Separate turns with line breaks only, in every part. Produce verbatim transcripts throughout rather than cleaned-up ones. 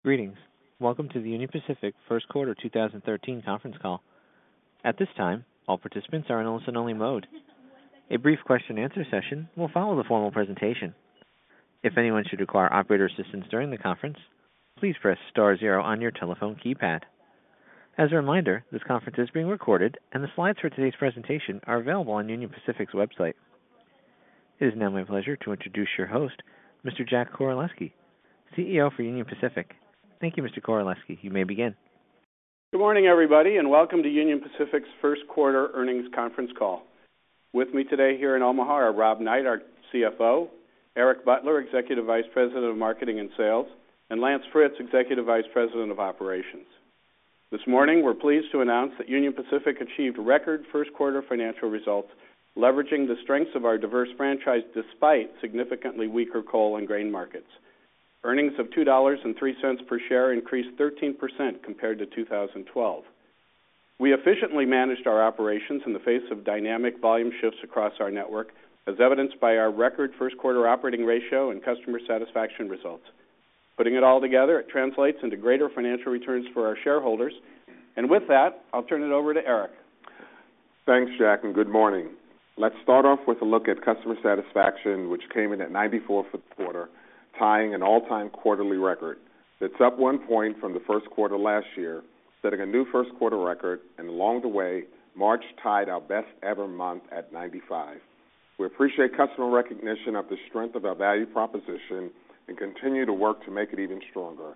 Greetings. Welcome to the Union Pacific First Quarter two thousand thirteen conference call. At this time, all participants are in a listen-only mode. A brief question-and-answer session will follow the formal presentation. If anyone should require operator assistance during the conference, please press star zero on your telephone keypad. As a reminder, this conference is being recorded, and the slides for today's presentation are available on Union Pacific's website. It is now my pleasure to introduce your host, Mister Jack Koraleski, C E O for Union Pacific. Thank you, Mister Koraleski. You may begin.
Good morning, everybody, and welcome to Union Pacific's first quarter earnings conference call. With me today here in Omaha are Rob Knight, our C F O, Eric Butler, Executive Vice President of Marketing and Sales, and Lance Fritz, Executive Vice President of Operations. This morning, we're pleased to announce that Union Pacific achieved record first quarter financial results, leveraging the strengths of our diverse franchise despite significantly weaker coal and grain markets. Earnings of two dollars and three cents per share increased thirteen percent compared to two thousand twelve. We efficiently managed our operations in the face of dynamic volume shifts across our network, as evidenced by our record first quarter operating ratio and customer satisfaction results. Putting it all together, it translates into greater financial returns for our shareholders. And with that, I'll turn it over to Eric.
Thanks, Jack, and good morning. Let's start off with a look at customer satisfaction, which came in at ninety-four for the quarter, tying an all-time quarterly record. It's up one point from the first quarter last year, setting a new first quarter record, and along the way, March tied our best ever month at ninety-five. We appreciate customer recognition of the strength of our value proposition and continue to work to make it even stronger.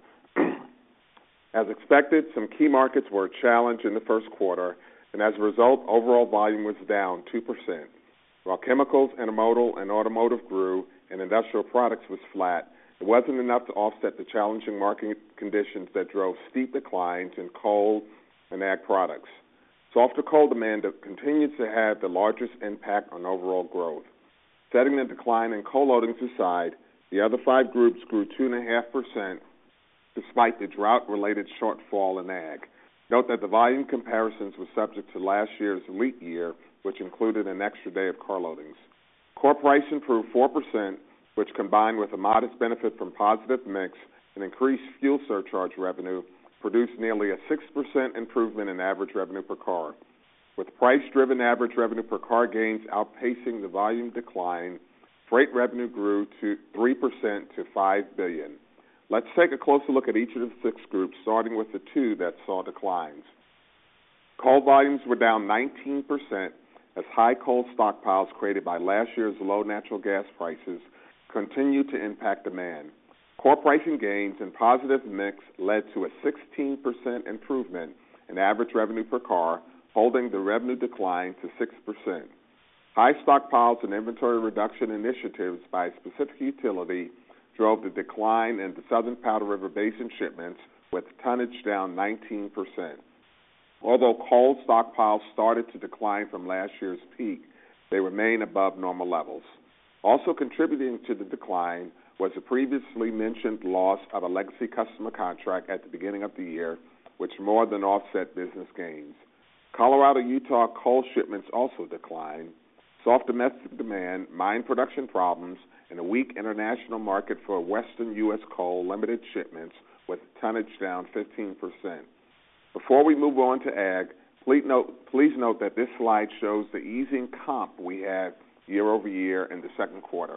As expected, some key markets were a challenge in the first quarter, and as a result, overall volume was down two percent. While chemicals, intermodal, and automotive grew, and industrial products was flat, it wasn't enough to offset the challenging market conditions that drove steep declines in coal and ag products. Softer coal demand continues to have the largest impact on overall growth. Setting the decline in coal loadings aside, the other five groups grew two point five percent despite the drought-related shortfall in ag. Note that the volume comparisons were subject to last year's leap year, which included an extra day of car loadings. Core price improved four percent, which combined with a modest benefit from positive mix and increased fuel surcharge revenue, produced nearly a six percent improvement in average revenue per car. With price-driven average revenue per car gains outpacing the volume decline, freight revenue grew to three percent to five billion dollars. Let's take a closer look at each of the six groups, starting with the two that saw declines. Coal volumes were down nineteen percent as high coal stockpiles created by last year's low natural gas prices continued to impact demand. Core pricing gains and positive mix led to a sixteen percent improvement in average revenue per car, holding the revenue decline to six percent. High stockpiles and inventory reduction initiatives by a specific utility drove the decline in the Southern Powder River Basin shipments, with tonnage down nineteen percent. Although coal stockpiles started to decline from last year's peak, they remain above normal levels. Also contributing to the decline was the previously mentioned loss of a legacy customer contract at the beginning of the year, which more than offset business gains. Colorado-Utah coal shipments also declined. Soft domestic demand, mine production problems, and a weak international market for western U S coal limited shipments, with tonnage down fifteen percent. Before we move on to ag, please note, please note that this slide shows the easing comp we had year over year in the second quarter.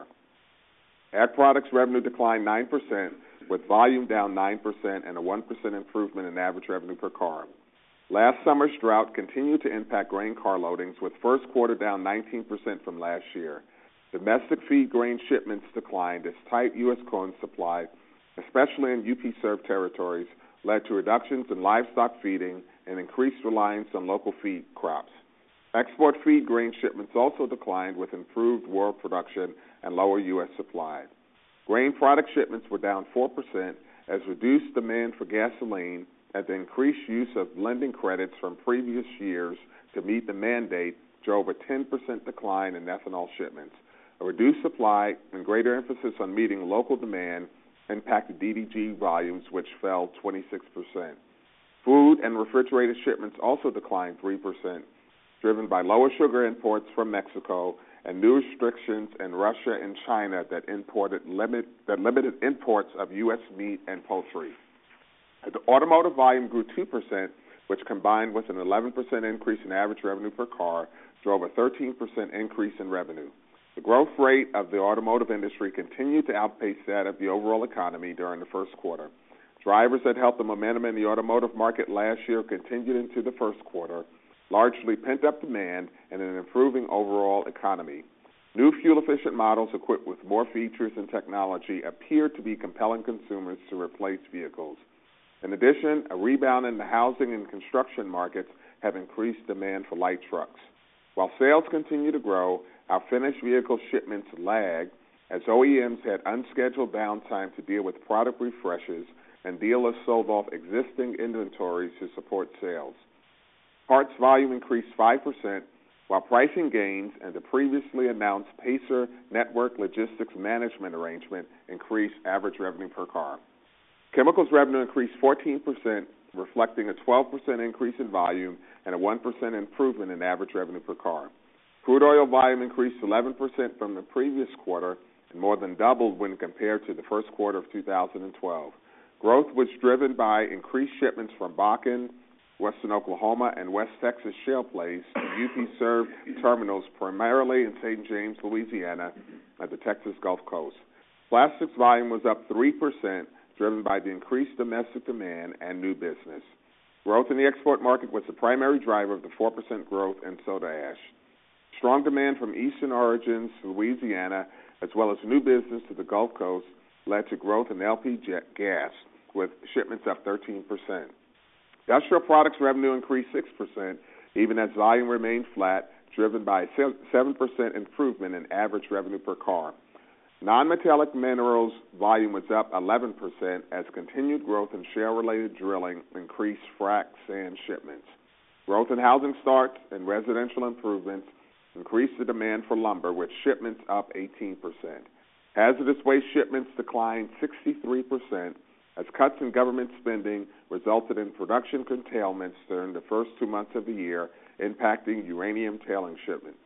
Ag products revenue declined nine percent, with volume down nine percent and a one percent improvement in average revenue per car. Last summer's drought continued to impact grain car loadings, with first quarter down nineteen percent from last year. Domestic feed grain shipments declined as tight U S corn supply, especially in U P-served territories, led to reductions in livestock feeding and increased reliance on local feed crops. Export feed grain shipments also declined with improved world production and lower U S supply. Grain product shipments were down four percent as reduced demand for gasoline and the increased use of blending credits from previous years to meet the mandate drove a ten percent decline in ethanol shipments. A reduced supply and greater emphasis on meeting local demand impacted D D G volumes, which fell twenty-six percent. Food and refrigerated shipments also declined three percent, driven by lower sugar imports from Mexico and new restrictions in Russia and China that imported limit that limited imports of U S meat and poultry. The automotive volume grew two percent, which combined with an eleven percent increase in average revenue per car drove a thirteen percent increase in revenue. The growth rate of the automotive industry continued to outpace that of the overall economy during the first quarter. Drivers that helped the momentum in the automotive market last year continued into the first quarter, largely pent-up demand and an improving overall economy. New fuel-efficient models equipped with more features and technology appear to be compelling consumers to replace vehicles. In addition, a rebound in the housing and construction markets have increased demand for light trucks. While sales continue to grow, our finished vehicle shipments lag as O E Ms had unscheduled downtime to deal with product refreshes and dealers sold off existing inventories to support sales. Parts volume increased five percent, while pricing gains and the previously announced Pacer Network Logistics Management arrangement increased average revenue per car. Chemicals revenue increased fourteen percent, reflecting a twelve percent increase in volume and a one percent improvement in average revenue per car. Crude oil volume increased eleven percent from the previous quarter and more than doubled when compared to the first quarter of two thousand twelve. Growth was driven by increased shipments from Bakken, Western Oklahoma, and West Texas shale plays to U P-served terminals primarily in Saint James, Louisiana, at the Texas Gulf Coast. Plastics volume was up three percent, driven by the increased domestic demand and new business. Growth in the export market was the primary driver of the four percent growth in soda ash. Strong demand from eastern origins to Louisiana, as well as new business to the Gulf Coast, led to growth in L P G gas, with shipments up thirteen percent. Industrial products revenue increased six percent, even as volume remained flat, driven by a seven percent improvement in average revenue per car. Non-metallic minerals volume was up eleven percent as continued growth in shale-related drilling increased frac sand shipments. Growth in housing starts and residential improvements increased the demand for lumber, with shipments up eighteen percent. Hazardous waste shipments declined sixty-three percent as cuts in government spending resulted in production curtailments during the first two months of the year, impacting uranium tailing shipments.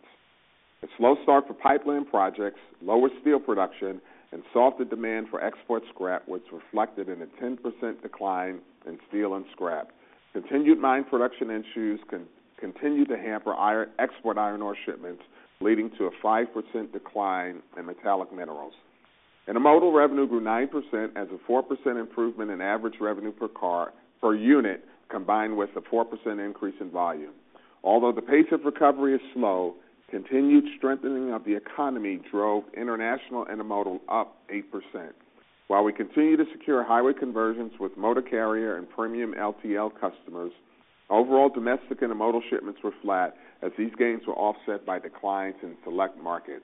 A slow start for pipeline projects, lower steel production, and softer demand for export scrap was reflected in a ten percent decline in steel and scrap. Continued mine production issues con- continue to hamper iron, export iron ore shipments, leading to a five percent decline in metallic minerals. Intermodal revenue grew nine percent as a four percent improvement in average revenue per car per unit combined with a four percent increase in volume. Although the pace of recovery is slow, continued strengthening of the economy drove international intermodal up eight percent. While we continue to secure highway conversions with motor carrier and premium L T L customers, overall domestic intermodal shipments were flat as these gains were offset by declines in select markets.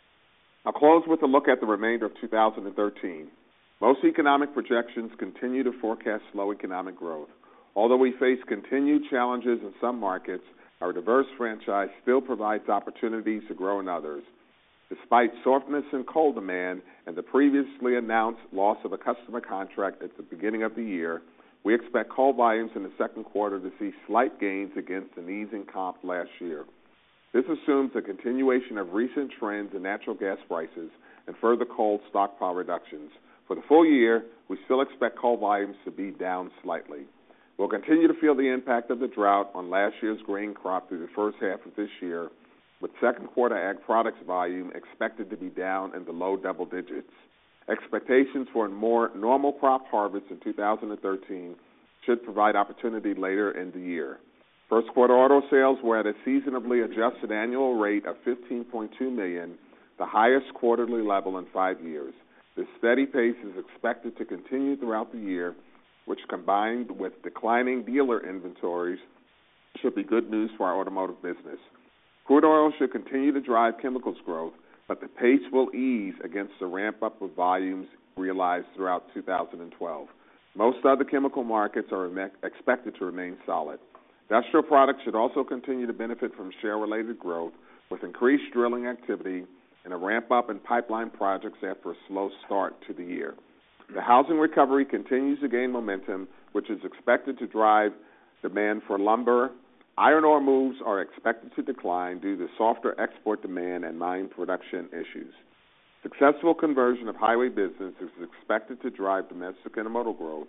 I'll close with a look at the remainder of two thousand thirteen. Most economic projections continue to forecast slow economic growth. Although we face continued challenges in some markets, our diverse franchise still provides opportunities to grow in others. Despite softness in coal demand and the previously announced loss of a customer contract at the beginning of the year, we expect coal volumes in the second quarter to see slight gains against an easing comp last year. This assumes a continuation of recent trends in natural gas prices and further coal stockpile reductions. For the full year, we still expect coal volumes to be down slightly. We'll continue to feel the impact of the drought on last year's grain crop through the first half of this year, with second quarter ag products volume expected to be down in the low double digits. Expectations for a more normal crop harvest in two thousand thirteen should provide opportunity later in the year. First quarter auto sales were at a seasonably adjusted annual rate of fifteen point two million, the highest quarterly level in five years. This steady pace is expected to continue throughout the year, which combined with declining dealer inventories should be good news for our automotive business. Crude oil should continue to drive chemicals growth, but the pace will ease against the ramp-up of volumes realized throughout two thousand twelve. Most other chemical markets are expected to remain solid. Industrial products should also continue to benefit from shale-related growth, with increased drilling activity and a ramp-up in pipeline projects after a slow start to the year. The housing recovery continues to gain momentum, which is expected to drive demand for lumber. Iron ore moves are expected to decline due to softer export demand and mine production issues. Successful conversion of highway business is expected to drive domestic intermodal growth,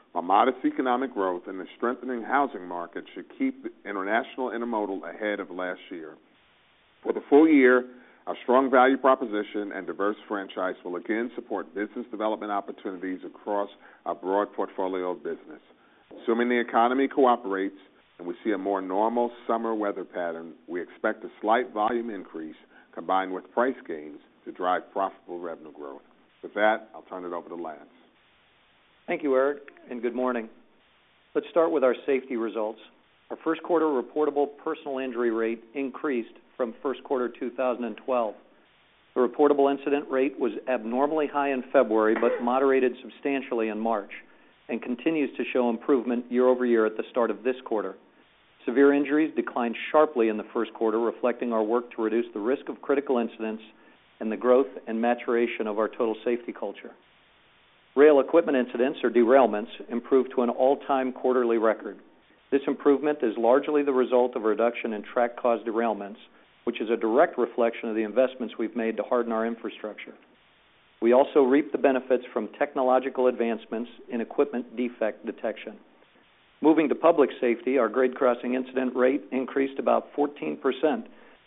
while modest economic growth and the strengthening housing market should keep the international intermodal ahead of last year. For the full year, our strong value proposition and diverse franchise will again support business development opportunities across our broad portfolio of business. Assuming the economy cooperates and we see a more normal summer weather pattern, we expect a slight volume increase combined with price gains to drive profitable revenue growth. With that, I'll turn it over to Lance.
Thank you, Eric, and good morning. Let's start with our safety results. Our first quarter reportable personal injury rate increased from first quarter two thousand twelve. The reportable incident rate was abnormally high in February but moderated substantially in March and continues to show improvement year over year at the start of this quarter. Severe injuries declined sharply in the first quarter, reflecting our work to reduce the risk of critical incidents and the growth and maturation of our total safety culture. Rail equipment incidents, or derailments, improved to an all-time quarterly record. This improvement is largely the result of a reduction in track-caused derailments, which is a direct reflection of the investments we've made to harden our infrastructure. We also reap the benefits from technological advancements in equipment defect detection. Moving to public safety, our grade crossing incident rate increased about fourteen percent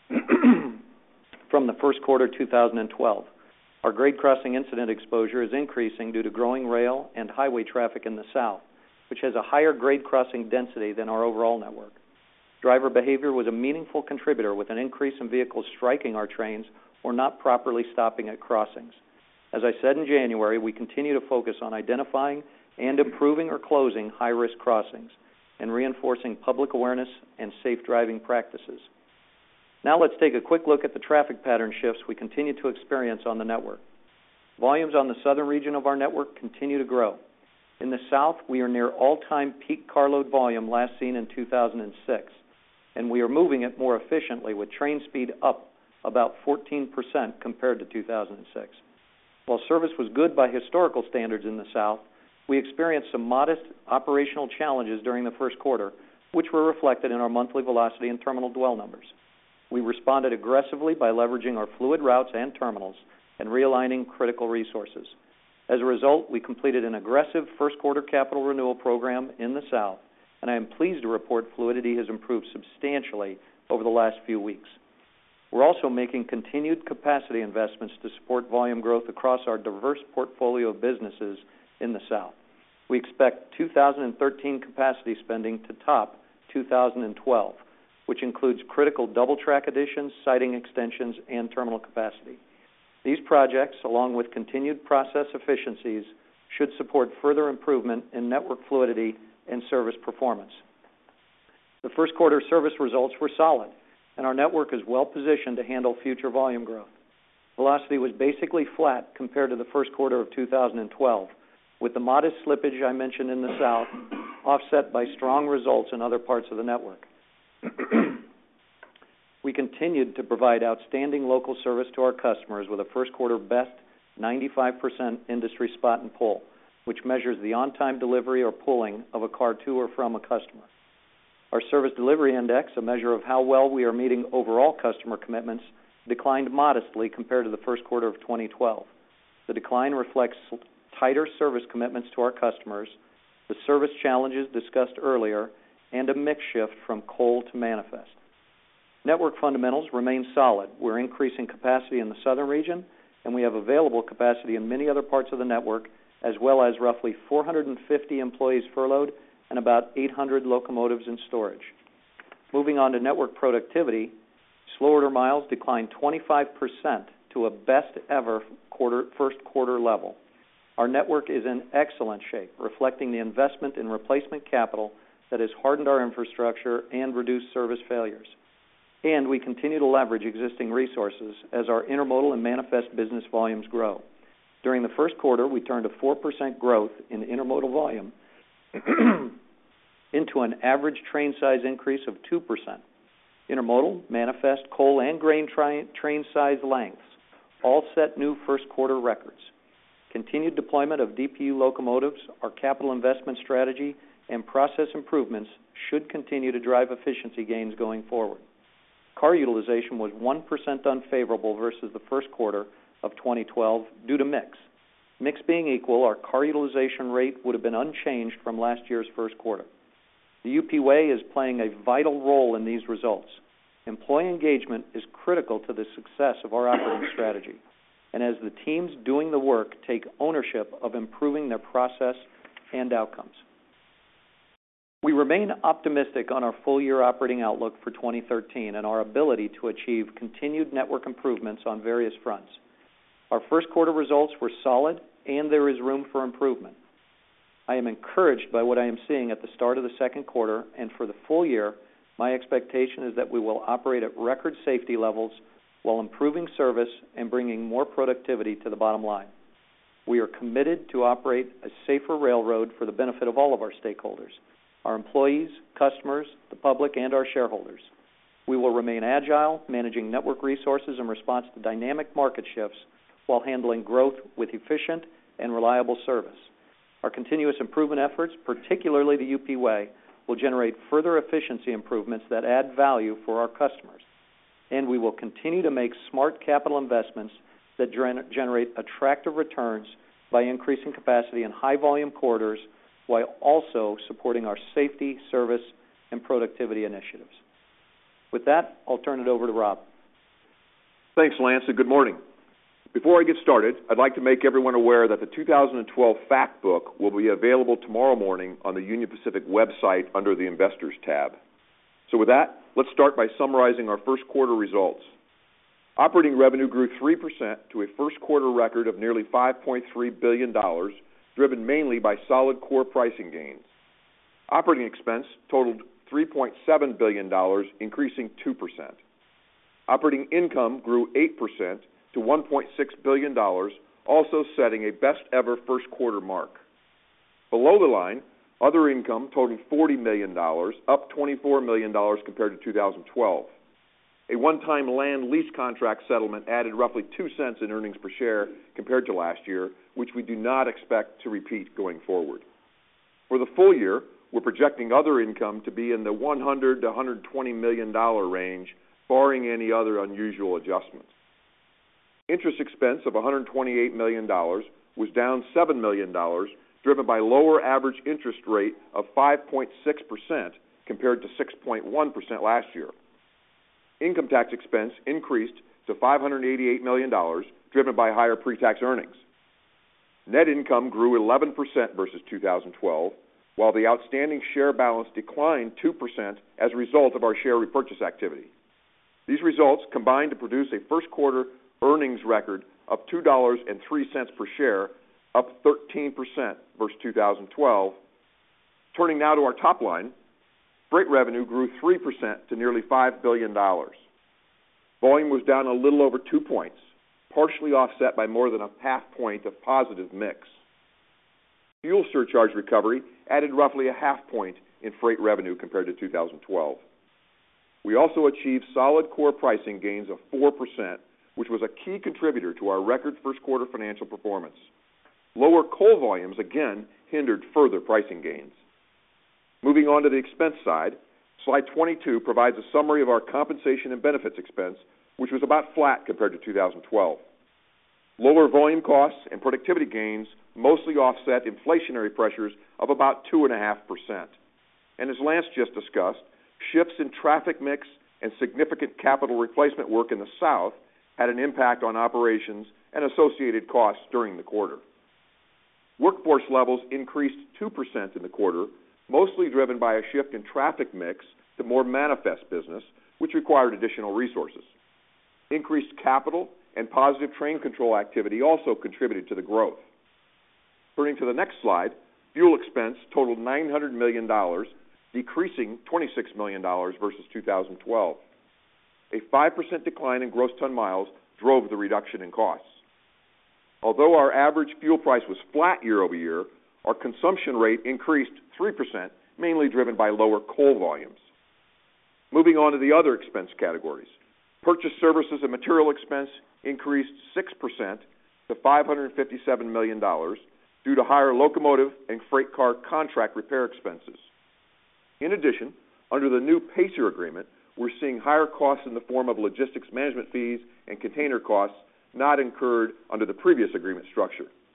from the first quarter two thousand twelve. Our grade crossing incident exposure is increasing due to growing rail and highway traffic in the south, which has a higher grade crossing density than our overall network. Driver behavior was a meaningful contributor, with an increase in vehicles striking our trains or not properly stopping at crossings. As I said in January, we continue to focus on identifying and improving or closing high-risk crossings and reinforcing public awareness and safe driving practices. Now let's take a quick look at the traffic pattern shifts we continue to experience on the network. Volumes on the southern region of our network continue to grow. In the south, we are near all-time peak carload volume last seen in two thousand six, and we are moving it more efficiently with train speed up about fourteen percent compared to two thousand six. While service was good by historical standards in the south, we experienced some modest operational challenges during the first quarter, which were reflected in our monthly velocity and terminal dwell numbers. We responded aggressively by leveraging our fluid routes and terminals and realigning critical resources. As a result, we completed an aggressive first quarter capital renewal program in the south, and I am pleased to report fluidity has improved substantially over the last few weeks. We're also making continued capacity investments to support volume growth across our diverse portfolio of businesses in the south. We expect two thousand thirteen capacity spending to top two thousand twelve, which includes critical double track additions, siding extensions, and terminal capacity. These projects, along with continued process efficiencies, should support further improvement in network fluidity and service performance. The first quarter service results were solid, and our network is well positioned to handle future volume growth. Velocity was basically flat compared to the first quarter of two thousand twelve, with the modest slippage I mentioned in the south offset by strong results in other parts of the network. We continued to provide outstanding local service to our customers with a first quarter best ninety-five percent industry spot and pull, which measures the on-time delivery or pulling of a car to or from a customer. Our service delivery index, a measure of how well we are meeting overall customer commitments, declined modestly compared to the first quarter of twenty twelve. The decline reflects tighter service commitments to our customers, the service challenges discussed earlier, and a mix shift from coal to manifest. Network fundamentals remain solid. We're increasing capacity in the southern region, and we have available capacity in many other parts of the network, as well as roughly four hundred fifty employees furloughed and about eight hundred locomotives in storage. Moving on to network productivity, slow order miles declined twenty-five percent to a best-ever quarter, first quarter level. Our network is in excellent shape, reflecting the investment in replacement capital that has hardened our infrastructure and reduced service failures. And we continue to leverage existing resources as our intermodal and manifest business volumes grow. During the first quarter, we turned a four percent growth in intermodal volume into an average train size increase of two percent. Intermodal, manifest, coal, and grain tri- train size lengths all set new first quarter records. Continued deployment of D P U locomotives, our capital investment strategy, and process improvements should continue to drive efficiency gains going forward. Car utilization was one percent unfavorable versus the first quarter of twenty twelve due to mix. Mix being equal, our car utilization rate would have been unchanged from last year's first quarter. The U P Way is playing a vital role in these results. Employee engagement is critical to the success of our operating strategy, and as the teams doing the work take ownership of improving their process and outcomes. We remain optimistic on our full-year operating outlook for twenty thirteen and our ability to achieve continued network improvements on various fronts. Our first quarter results were solid, and there is room for improvement. I am encouraged by what I am seeing at the start of the second quarter, and for the full year, my expectation is that we will operate at record safety levels while improving service and bringing more productivity to the bottom line. We are committed to operate a safer railroad for the benefit of all of our stakeholders, our employees, customers, the public, and our shareholders. We will remain agile, managing network resources in response to dynamic market shifts while handling growth with efficient and reliable service. Our continuous improvement efforts, particularly the U P Way, will generate further efficiency improvements that add value for our customers. And we will continue to make smart capital investments that generate attractive returns by increasing capacity in high-volume corridors while also supporting our safety, service, and productivity initiatives. With that, I'll turn it over to Rob.
Thanks, Lance, and good morning. Before I get started, I'd like to make everyone aware that the two thousand twelve Fact Book will be available tomorrow morning on the Union Pacific website under the Investors tab. So with that, let's start by summarizing our first quarter results. Operating revenue grew three percent to a first quarter record of nearly five point three billion dollars, driven mainly by solid core pricing gains. Operating expense totaled three point seven billion dollars, increasing two percent. Operating income grew eight percent to one point six billion dollars, also setting a best-ever first quarter mark. Below the line, other income totaled forty million dollars, up twenty-four million dollars compared to two thousand twelve. A one-time land lease contract settlement added roughly two cents in earnings per share compared to last year, which we do not expect to repeat going forward. For the full year, we're projecting other income to be in the one hundred to one hundred twenty million dollars range, barring any other unusual adjustments. Interest expense of one hundred twenty-eight million dollars was down seven million dollars, driven by lower average interest rate of five point six percent compared to six point one percent last year. Income tax expense increased to five hundred eighty-eight million dollars, driven by higher pre-tax earnings. Net income grew eleven percent versus two thousand twelve, while the outstanding share balance declined two percent as a result of our share repurchase activity. These results combined to produce a first quarter earnings record of two dollars and three cents per share, up thirteen percent versus two thousand twelve. Turning now to our top line, freight revenue grew three percent to nearly five billion dollars. Volume was down a little over two points, partially offset by more than a half point of positive mix. Fuel surcharge recovery added roughly a half point in freight revenue compared to two thousand twelve. We also achieved solid core pricing gains of four percent, which was a key contributor to our record first quarter financial performance. Lower coal volumes again hindered further pricing gains. Moving on to the expense side, slide twenty-two provides a summary of our compensation and benefits expense, which was about flat compared to two thousand twelve. Lower volume costs and productivity gains mostly offset inflationary pressures of about two point five percent. And as Lance just discussed, shifts in traffic mix and significant capital replacement work in the South had an impact on operations and associated costs during the quarter. Workforce levels increased two percent in the quarter, mostly driven by a shift in traffic mix to more manifest business, which required additional resources. Increased capital and positive train control activity also contributed to the growth. Turning to the next slide, fuel expense totaled nine hundred million dollars, decreasing twenty-six million dollars versus two thousand twelve. A five percent decline in gross ton miles drove the reduction in costs. Although our average fuel price was flat year over year, our consumption rate increased three percent, mainly driven by lower coal volumes. Moving on to the other expense categories. Purchase services and material expense increased six percent to five hundred fifty-seven million dollars due to higher locomotive and freight car contract repair expenses. In addition, under the new Pacer agreement, we're seeing higher costs in the form of logistics management fees and container costs not incurred under the previous agreement structure.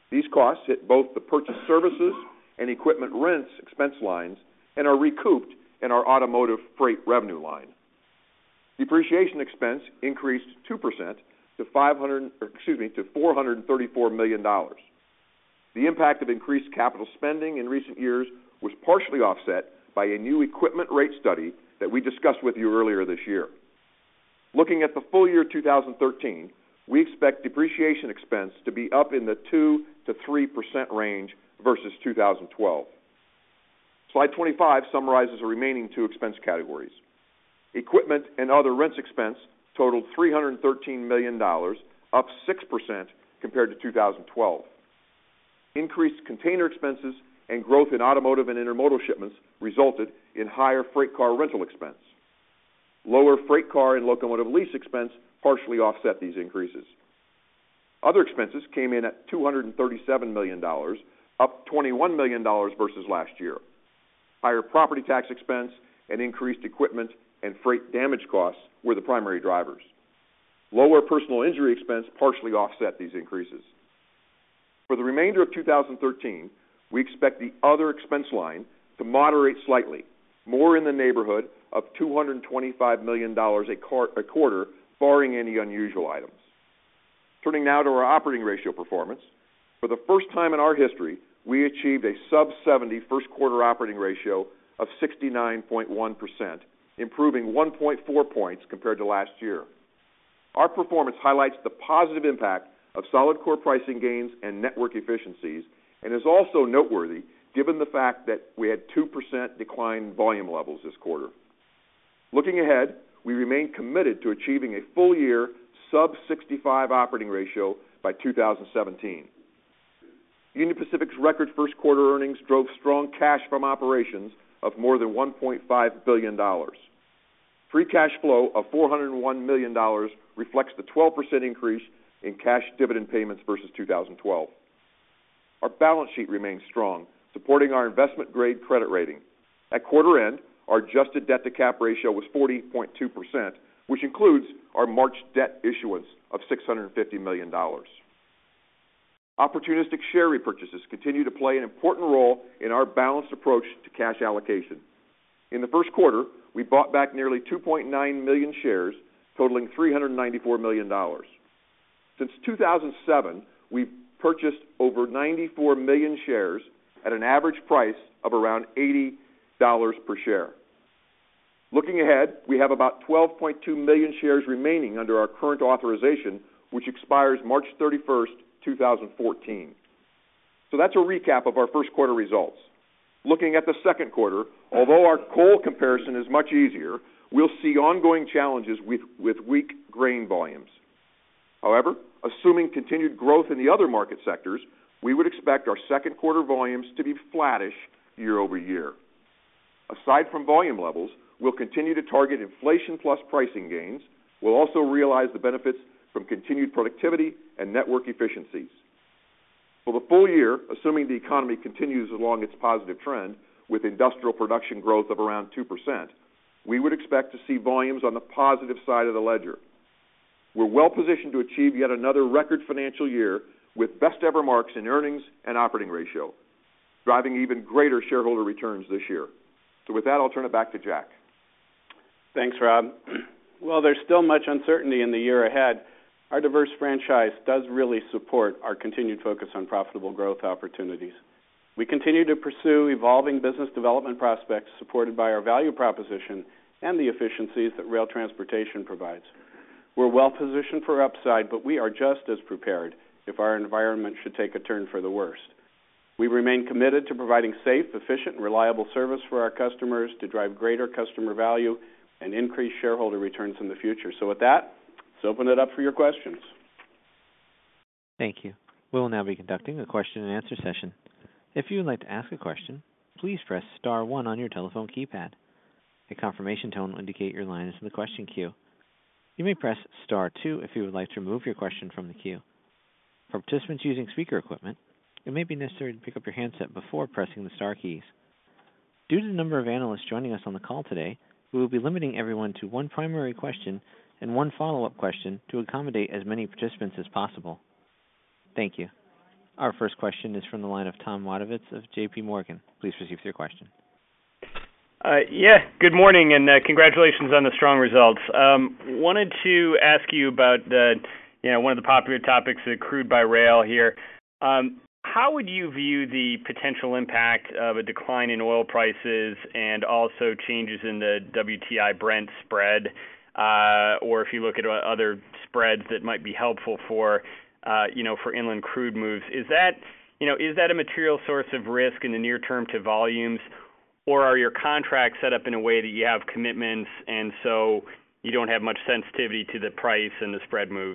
These costs hit both the purchase services and equipment rents expense lines and are recouped in our automotive freight revenue line. Depreciation expense increased two percent to five hundred, or excuse me, to four hundred thirty-four million dollars. The impact of increased capital spending in recent years was partially offset by a new equipment rate study that we discussed with you earlier this year. Looking at the full year two thousand thirteen, we expect depreciation expense to be up in the two to three percent range versus two thousand twelve. Slide twenty-five summarizes the remaining two expense categories. Equipment and other rents expense totaled three hundred thirteen million dollars, up six percent compared to two thousand twelve. Increased container expenses and growth in automotive and intermodal shipments resulted in higher freight car rental expense. Lower freight car and locomotive lease expense partially offset these increases. Other expenses came in at two hundred thirty-seven million dollars, up twenty-one million dollars versus last year. Higher property tax expense and increased equipment and freight damage costs were the primary drivers. Lower personal injury expense partially offset these increases. For the remainder of two thousand thirteen, we expect the other expense line to moderate slightly, more in the neighborhood of two hundred twenty-five million dollars a, car- a quarter, barring any unusual items. Turning now to our operating ratio performance, for the first time in our history, we achieved a sub seventy first quarter operating ratio of sixty-nine point one percent, improving one point four points compared to last year. Our performance highlights the positive impact of solid core pricing gains and network efficiencies, and is also noteworthy given the fact that we had two percent decline in volume levels this quarter. Looking ahead, we remain committed to achieving a full-year sub sixty-five operating ratio by two thousand seventeen. Union Pacific's record first quarter earnings drove strong cash from operations of more than one point five billion dollars. Free cash flow of four hundred one million dollars reflects the twelve percent increase in cash dividend payments versus two thousand twelve. Our balance sheet remains strong, supporting our investment-grade credit rating. At quarter end, our adjusted debt-to-cap ratio was forty point two percent, which includes our March debt issuance of six hundred fifty million dollars. Opportunistic share repurchases continue to play an important role in our balanced approach to cash allocation. In the first quarter, we bought back nearly two point nine million shares, totaling three hundred ninety-four million dollars. Since two thousand seven, we've purchased over ninety-four million shares at an average price of around eighty dollars per share. Looking ahead, we have about twelve point two million shares remaining under our current authorization, which expires March thirty-first, two thousand fourteen. So that's a recap of our first quarter results. Looking at the second quarter, although our coal comparison is much easier, we'll see ongoing challenges with, with weak grain volumes. However, assuming continued growth in the other market sectors, we would expect our second quarter volumes to be flattish year over year. Aside from volume levels, we'll continue to target inflation plus pricing gains. We'll also realize the benefits from continued productivity and network efficiencies. For the full year, assuming the economy continues along its positive trend with industrial production growth of around two percent, we would expect to see volumes on the positive side of the ledger. We're well positioned to achieve yet another record financial year with best ever marks in earnings and operating ratio, driving even greater shareholder returns this year. So with that, I'll turn it back to Jack.
Thanks, Rob. Well, there's still much uncertainty in the year ahead. Our diverse franchise does really support our continued focus on profitable growth opportunities. We continue to pursue evolving business development prospects supported by our value proposition and the efficiencies that rail transportation provides. We're well positioned for upside, but we are just as prepared if our environment should take a turn for the worst. We remain committed to providing safe, efficient, and reliable service for our customers to drive greater customer value and increase shareholder returns in the future. So with that, let's open it up for your questions.
Thank you. We will now be conducting a question and answer session. If you would like to ask a question, please press star one on your telephone keypad. A confirmation tone will indicate your line is in the question queue. You may press star two if you would like to remove your question from the queue. For participants using speaker equipment, it may be necessary to pick up your handset before pressing the star keys. Due to the number of analysts joining us on the call today, we will be limiting everyone to one primary question and one follow-up question to accommodate as many participants as possible. Thank you. Our first question is from the line of Tom Wadewitz of J P Morgan. Please proceed with your question.
Uh, yeah, good morning, and uh, congratulations on the strong results. Um, wanted to ask you about the, you know, one of the popular topics, the crude by rail here. Um, how would you view the potential impact of a decline in oil prices and also changes in the W T I Brent spread, uh, or if you look at other spreads that might be helpful for, uh, you know, for inland crude moves? Is that, you know, is that a material source of risk in the near term to volumes? Or are your contracts set up in a way that you have commitments and so you don't have much sensitivity to the price and the spread moves?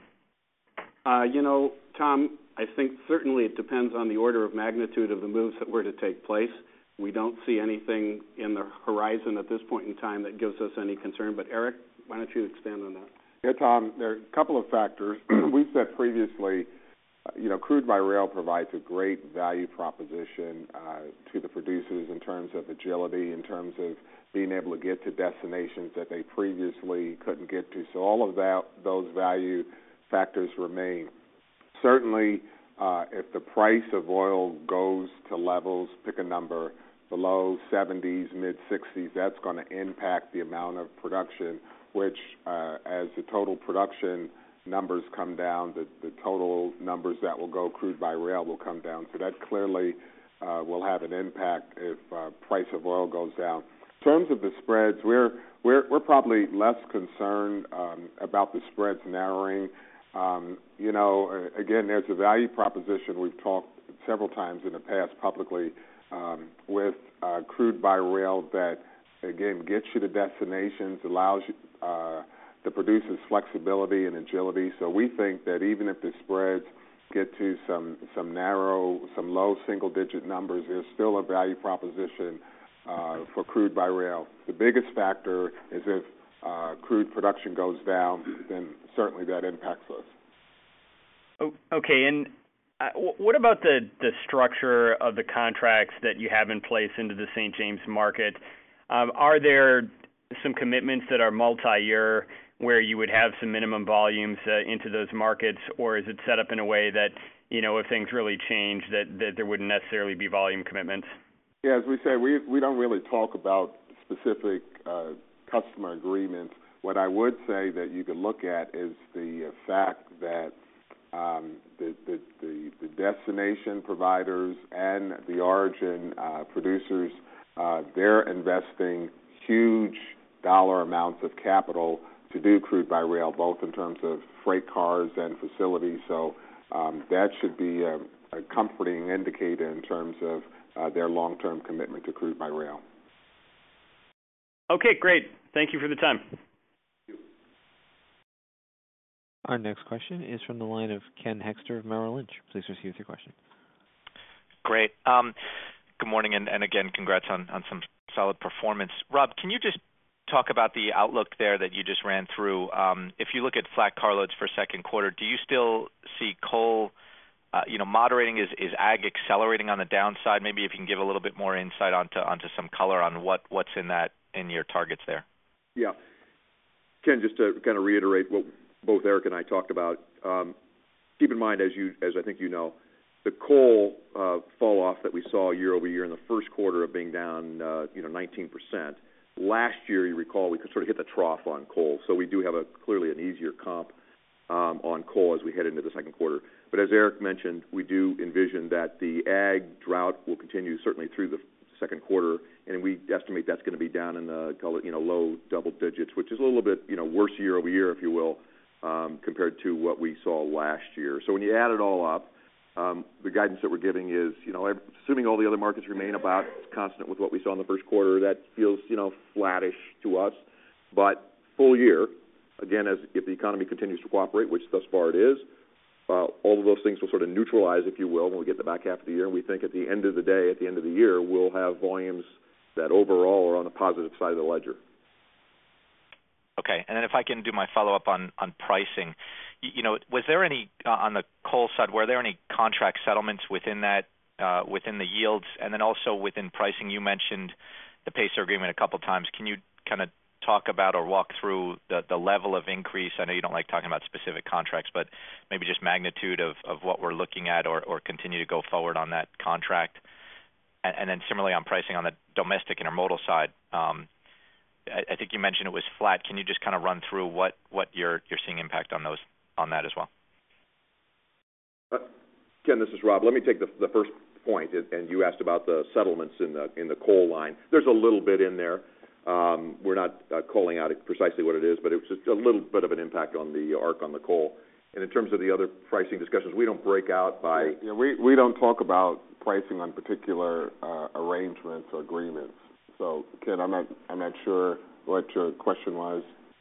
Uh, you know, Tom, I think certainly it depends on the order of magnitude of the moves that were to take place. We don't see anything in the horizon at this point in time that gives us any concern. But, Eric, why don't you expand on that?
Yeah, Tom, there are a couple of factors. We've said previously, you know, crude by rail provides a great value proposition uh, to the producers in terms of agility, in terms of being able to get to destinations that they previously couldn't get to. So all of that, those value factors remain. Certainly, uh, if the price of oil goes to levels, pick a number, below seventies, mid-sixties, that's going to impact the amount of production, which uh, as the total production numbers come down, the, the total numbers that will go crude by rail will come down. So that clearly uh, will have an impact if uh, price of oil goes down. In terms of the spreads, we're we're, we're probably less concerned um, about the spreads narrowing. Um, you know, again, there's a value proposition we've talked several times in the past publicly um, with uh, crude by rail that, again, gets you to destinations, allows you uh, the producers flexibility and agility. So we think that even if the spreads get to some some narrow, some low single-digit numbers, there's still a value proposition uh, for crude by rail. The biggest factor is if uh, crude production goes down, then certainly that impacts us.
Oh, okay, and uh, what about the, the structure of the contracts that you have in place into the Saint James market? Um, are there some commitments that are multi-year where you would have some minimum volumes uh, into those markets, or is it set up in a way that, you know, if things really change, that, that there wouldn't necessarily be volume commitments?
Yeah, as we say, we we don't really talk about specific uh, customer agreements. What I would say that you could look at is the uh, fact that um, the, the, the, the destination providers and the origin uh, producers, uh, they're investing huge dollar amounts of capital to do crude by rail, both in terms of freight cars and facilities. So um, that should be a, a comforting indicator in terms of uh, their long-term commitment to crude by rail.
Okay, great. Thank you for the time.
Our next question is from the line of Ken Hoexter of Merrill Lynch. Please proceed with your question.
Great. Um, good morning, and, and again, congrats on, on some solid performance. Rob, can you just talk about the outlook there that you just ran through? Um, if you look at flat carloads for second quarter, do you still see coal, uh, you know, moderating? Is, is ag accelerating on the downside? Maybe if you can give a little bit more insight onto onto some color on what, what's in that in your targets there.
Yeah, Ken, just to kind of reiterate what both Eric and I talked about. Um, keep in mind, as you as I think you know, the coal uh, fall off that we saw year over year in the first quarter of being down, uh, you know, nineteen percent. Last year, you recall, we could sort of hit the trough on coal, so we do have a clearly an easier comp um, on coal as we head into the second quarter. But as Eric mentioned, we do envision that the ag drought will continue certainly through the second quarter, and we estimate that's going to be down in the, call it, you know, low double digits, which is a little bit, you know, worse year over year, if you will, um, compared to what we saw last year. So when you add it all up, Um, the guidance that we're giving is, you know, assuming all the other markets remain about constant with what we saw in the first quarter, that feels, you know, flattish to us. But full year, again, as if the economy continues to cooperate, which thus far it is, uh, all of those things will sort of neutralize, if you will, when we get the back half of the year. And we think at the end of the day, at the end of the year, we'll have volumes that overall are on the positive side of the ledger.
Okay, and then if I can do my follow-up on, on pricing, you, you know, was there any, uh, on the coal side, were there any contract settlements within that, uh, within the yields? And then also within pricing, you mentioned the Pacer agreement a couple times. Can you kind of talk about or walk through the, the level of increase? I know you don't like talking about specific contracts, but maybe just magnitude of, of what we're looking at or, or continue to go forward on that contract. And, and then similarly on pricing on the domestic intermodal side, um, I, I think you mentioned it was flat. Can you just kind of run through what, what you're you're seeing impact on those on that as well?
Uh, Ken, this is Rob. Let me take the, the first point, and you asked about the settlements in the in the coal line. There's a little bit in there. Um, we're not uh, calling out precisely what it is, but it was just a little bit of an impact on the arc on the coal. And in terms of the other pricing discussions, we don't break out by.
Yeah, we we don't talk about pricing on particular uh, arrangements or agreements. So, Ken, I'm not I'm not sure what your question was.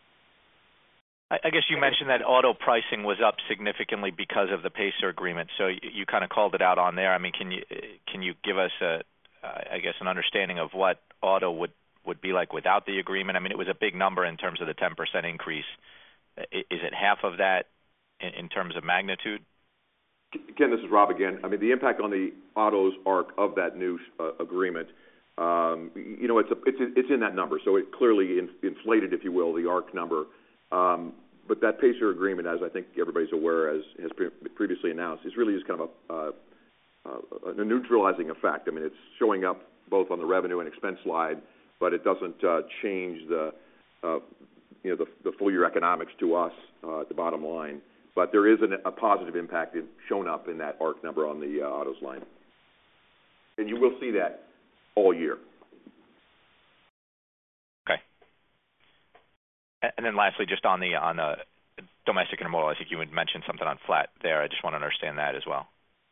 I guess you mentioned that auto pricing was up significantly because of the Pacer agreement. So you, you kind of called it out on there. I mean, can you can you give us a, uh, I guess, an understanding of what auto would, would be like without the agreement? I mean, it was a big number in terms of the ten percent increase. Is it half of that in, in terms of magnitude?
Ken, this is Rob again. I mean, the impact on the autos arc of that new uh, agreement, um, you know, it's a, it's it's in that number. So it clearly in, inflated, if you will, the arc number. Um, but that Pacer agreement, as I think everybody's aware, as has been previously announced, is really just kind of a, uh, uh, a neutralizing effect. I mean, it's showing up both on the revenue and expense slide, but it doesn't uh, change the, uh, you know, the, the full year economics to us uh, at the bottom line. But there is an, a positive impact in, shown up in that arc number on the uh, autos line, and you will see that all year.
And then lastly, just on the on the domestic intermodal, I think you had mentioned something on flat there. I just want to understand that as well.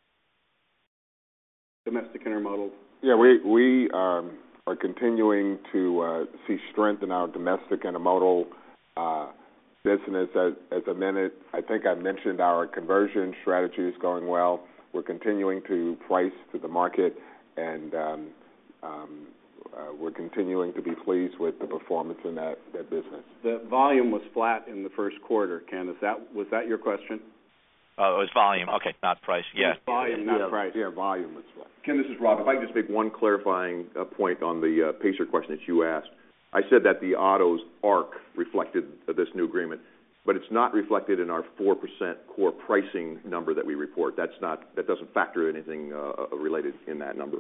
Domestic intermodal.
Yeah, we we um, are continuing to uh, see strength in our domestic intermodal uh, business. As, as a minute, I think I mentioned our conversion strategy is going well. We're continuing to price to the market, and um, um, Uh, we're continuing to be pleased with the performance in that, that business.
The volume was flat in the first quarter, Ken. Is that was that your question?
Oh, it was volume. Okay, not price. Yeah.
Volume, not
yeah,
price.
Yeah, volume was flat.
Ken, this is Rob. If I could just make one clarifying uh, point on the uh, Pacer question that you asked. I said that the autos arc reflected uh, this new agreement, but it's not reflected in our four percent core pricing number that we report. That's not, that doesn't factor anything uh, related in that number.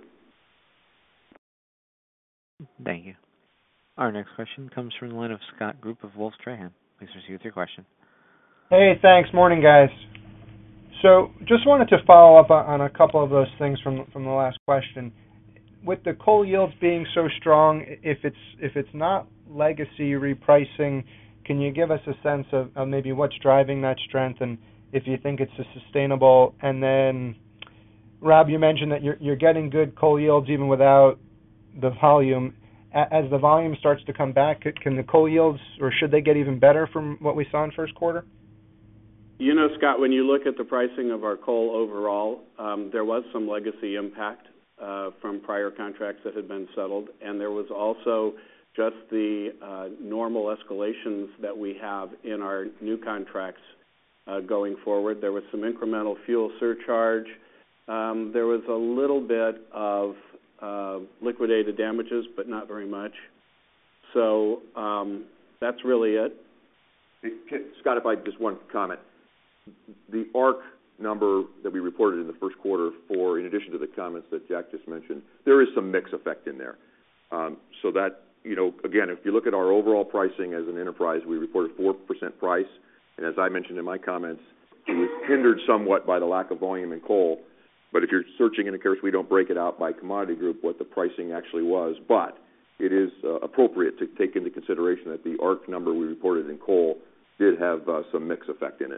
Thank you. Our next question comes from the line of Scott Group of Wolf Trahan. Please proceed with your question.
Hey, thanks. Morning, guys. So just wanted to follow up on a couple of those things from from the last question. With the coal yields being so strong, if it's if it's not legacy repricing, can you give us a sense of, of maybe what's driving that strength and if you think it's sustainable? And then, Rob, you mentioned that you're you're getting good coal yields even without the volume. As the volume starts to come back, can the coal yields, or should they get even better from what we saw in first quarter?
You know, Scott, when you look at the pricing of our coal overall, um, there was some legacy impact uh, from prior contracts that had been settled, and there was also just the uh, normal escalations that we have in our new contracts uh, going forward. There was some incremental fuel surcharge. Um, there was a little bit of Uh, liquidated damages, but not very much. So um, that's really it.
Hey, Scott, if I just one comment. The arc number that we reported in the first quarter for, in addition to the comments that Jack just mentioned, there is some mix effect in there. Um, so that, you know, again, if you look at our overall pricing as an enterprise, we reported four percent price. And as I mentioned in my comments, it was hindered somewhat by the lack of volume in coal. But if you're searching, and of course we don't break it out by commodity group what the pricing actually was, but it is uh, appropriate to take into consideration that the arc number we reported in coal did have uh, some mix effect in it.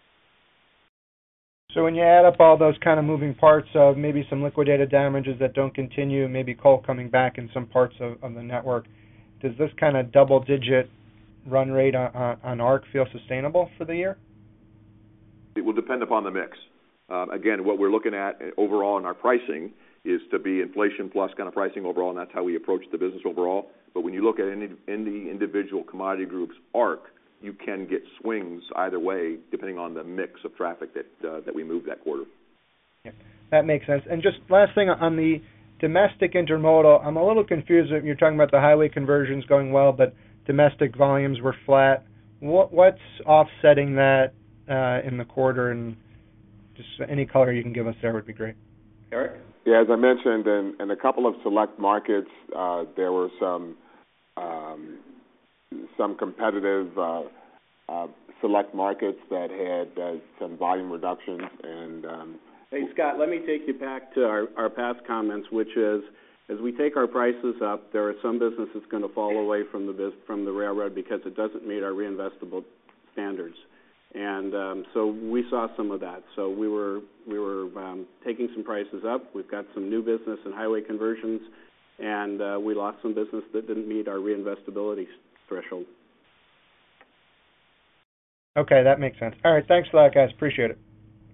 So when you add up all those kind of moving parts of maybe some liquidated damages that don't continue, maybe coal coming back in some parts of, of the network, does this kind of double-digit run rate on, on, on arc feel sustainable for the year?
It will depend upon the mix. Um, again, what we're looking at overall in our pricing is to be inflation plus kind of pricing overall, and that's how we approach the business overall. But when you look at any, any individual commodity group's arc, you can get swings either way depending on the mix of traffic that uh, that we move that quarter.
Yeah, that makes sense. And just last thing on the domestic intermodal, I'm a little confused. You're talking about the highway conversions going well, but domestic volumes were flat. What, what's offsetting that uh, in the quarter, and just any color you can give us there would be great.
Eric?
Yeah, as I mentioned, in, in a couple of select markets, uh, there were some um, some competitive uh, uh, select markets that had uh, some volume reductions. And um,
hey, Scott, let me take you back to our, our past comments, which is, as we take our prices up, there are some businesses going to fall away from the biz, from the railroad because it doesn't meet our reinvestable standards. And um, so we saw some of that. So we were we were um, taking some prices up. We've got some new business and highway conversions, and uh, we lost some business that didn't meet our reinvestability threshold.
Okay, that makes sense. All right, thanks for that, guys. Appreciate it.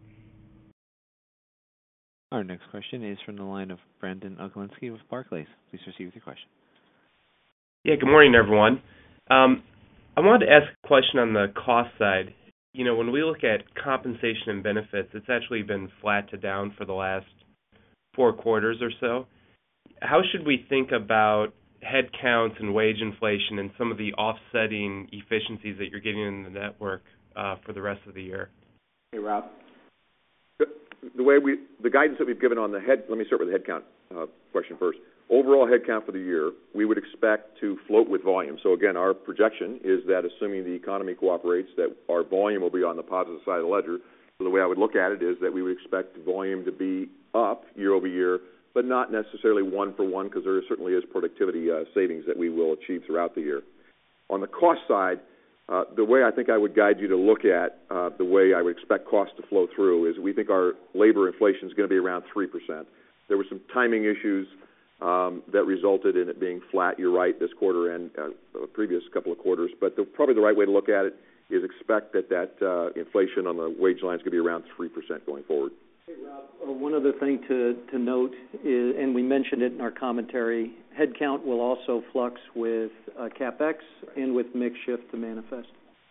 Our next question is from the line of Brandon Oglenski with Barclays. Please proceed with your question.
Yeah, good morning, everyone. Um, I wanted to ask a question on the cost side. You know, when we look at compensation and benefits, it's actually been flat to down for the last four quarters or so. How should we think about headcounts and wage inflation and some of the offsetting efficiencies that you're getting in the network uh, for the rest of the year?
Hey, Rob.
The, the way we, the guidance that we've given on the head, let me start with the headcount uh, question first. Overall headcount for the year, we would expect to float with volume. So again, our projection is that assuming the economy cooperates, that our volume will be on the positive side of the ledger. So the way I would look at it is that we would expect volume to be up year over year, but not necessarily one for one, because there certainly is productivity uh, savings that we will achieve throughout the year. On the cost side, uh, the way I think I would guide you to look at uh, the way I would expect costs to flow through is we think our labor inflation is going to be around three percent. There were some timing issues Um, that resulted in it being flat, you're right, this quarter and uh, the previous couple of quarters. But the, probably the right way to look at it is expect that that uh, inflation on the wage line is going to be around three percent going forward.
Hey, Rob, uh, one other thing to, to note, is, and we mentioned it in our commentary, headcount will also flux with uh, CapEx and with mix shift to manifest.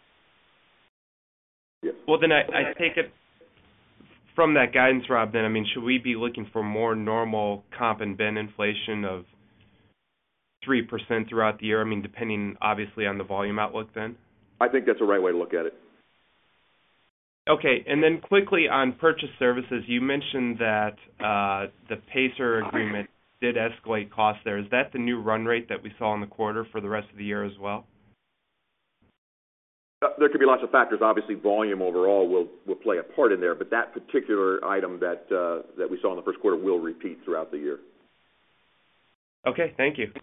Yes.
Well, then I, I take it from that guidance, Rob, then, I mean, should we be looking for more normal comp and ben inflation of three percent throughout the year? I mean, depending, obviously, on the volume outlook then?
I think that's the right way to look at it.
Okay, and then quickly on purchase services, you mentioned that uh, the Pacer agreement did escalate costs there. Is that the new run rate that we saw in the quarter for the rest of the year as well?
Uh, there could be lots of factors. Obviously, volume overall will, will play a part in there, but that particular item that uh, that we saw in the first quarter will repeat throughout the year.
Okay, thank you.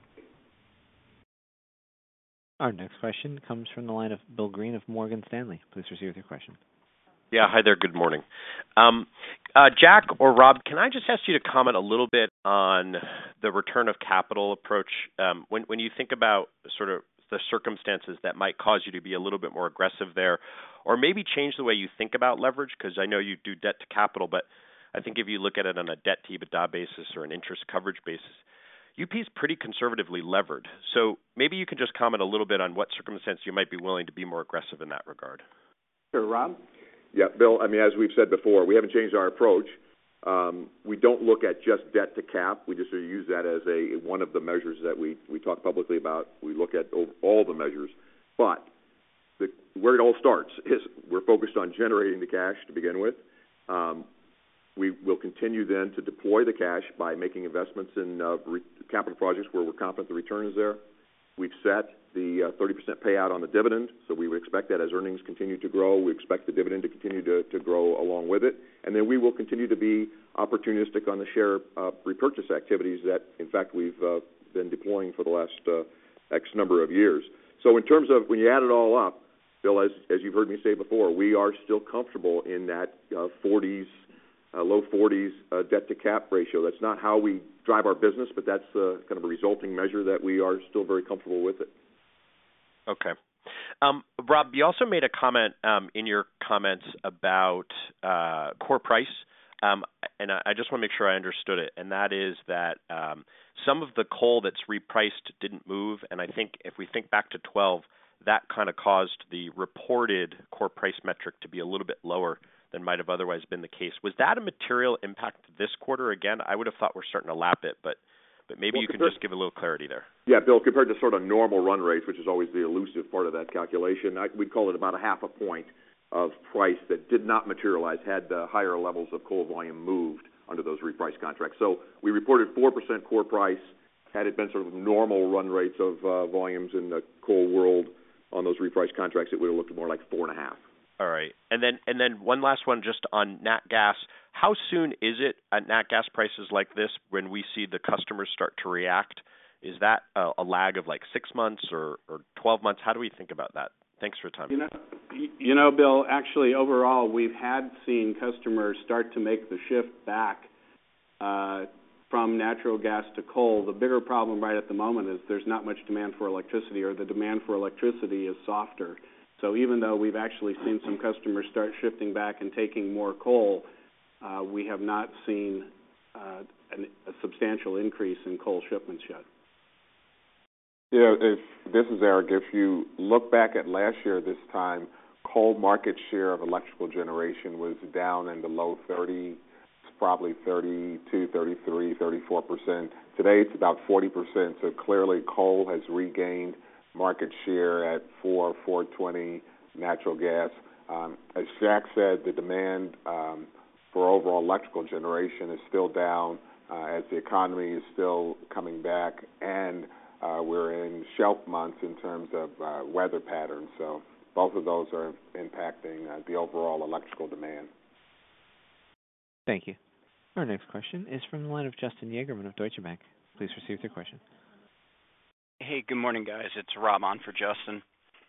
Our next question comes from the line of Bill Green of Morgan Stanley. Please proceed with your question.
Yeah, hi there. Good morning. Um, uh, Jack or Rob, can I just ask you to comment a little bit on the return of capital approach? Um, when, when you think about sort of the circumstances that might cause you to be a little bit more aggressive there, or maybe change the way you think about leverage, because I know you do debt to capital, but I think if you look at it on a debt to EBITDA basis or an interest coverage basis, U P is pretty conservatively levered. So maybe you can just comment a little bit on what circumstance you might be willing to be more aggressive in that regard.
Sure, Rob?
Yeah, Bill, I mean, as we've said before, we haven't changed our approach. Um, we don't look at just debt to cap. We just use that as a one of the measures that we, we talk publicly about. We look at all the measures. But the, where it all starts is we're focused on generating the cash to begin with. Um, we will continue then to deploy the cash by making investments in uh, re- capital projects where we're confident the return is there. We've set the uh, thirty percent payout on the dividend, so we would expect that as earnings continue to grow, we expect the dividend to continue to, to grow along with it. And then we will continue to be opportunistic on the share uh, repurchase activities that, in fact, we've uh, been deploying for the last uh, X number of years. So in terms of when you add it all up, Bill, as, as you've heard me say before, we are still comfortable in that uh, forties, uh, low forties uh, debt-to-cap ratio. That's not how we drive our business, but that's uh, kind of a resulting measure that we are still very comfortable with it.
Okay. Um, Rob, you also made a comment um, in your comments about uh, core price, um, and I, I just want to make sure I understood it, and that is that um, some of the coal that's repriced didn't move, and I think if we think back to twelve, that kind of caused the reported core price metric to be a little bit lower than might have otherwise been the case. Was that a material impact this quarter? Again, I would have thought we're starting to lap it, but but maybe
Well,
you can
compared-
just give a little clarity there.
Yeah, Bill, compared to sort of normal run rates, which is always the elusive part of that calculation, I, we'd call it about a half a point of price that did not materialize had the higher levels of coal volume moved under those repriced contracts. So we reported four percent core price. Had it been sort of normal run rates of uh, volumes in the coal world on those repriced contracts, it would have looked more like four and a half.
All right. And then and then one last one just on nat gas. How soon is it at nat gas prices like this when we see the customers start to react? Is that a, a lag of like six months or, or twelve months? How do we think about that? Thanks for your time.
You know, you know, Bill, actually overall we've had seen customers start to make the shift back uh, from natural gas to coal. The bigger problem right at the moment is there's not much demand for electricity, or the demand for electricity is softer. So even though we've actually seen some customers start shifting back and taking more coal, uh, we have not seen uh, an, a substantial increase in coal shipments yet.
Yeah, if this is Eric. If you look back at last year this time, coal market share of electrical generation was down in the low thirties, probably thirty-two, thirty-three, thirty-four percent. Today it's about forty percent, so clearly coal has regained market share at four, four twenty natural gas. Um, as Jack said, the demand um, for overall electrical generation is still down uh, as the economy is still coming back, and uh, we're in shelf months in terms of uh, weather patterns. So both of those are impacting uh, the overall electrical demand.
Thank you. Our next question is from the line of Justin Yeagerman of Deutsche Bank. Please proceed with your question.
Hey, good morning, guys. It's Rob on for Justin.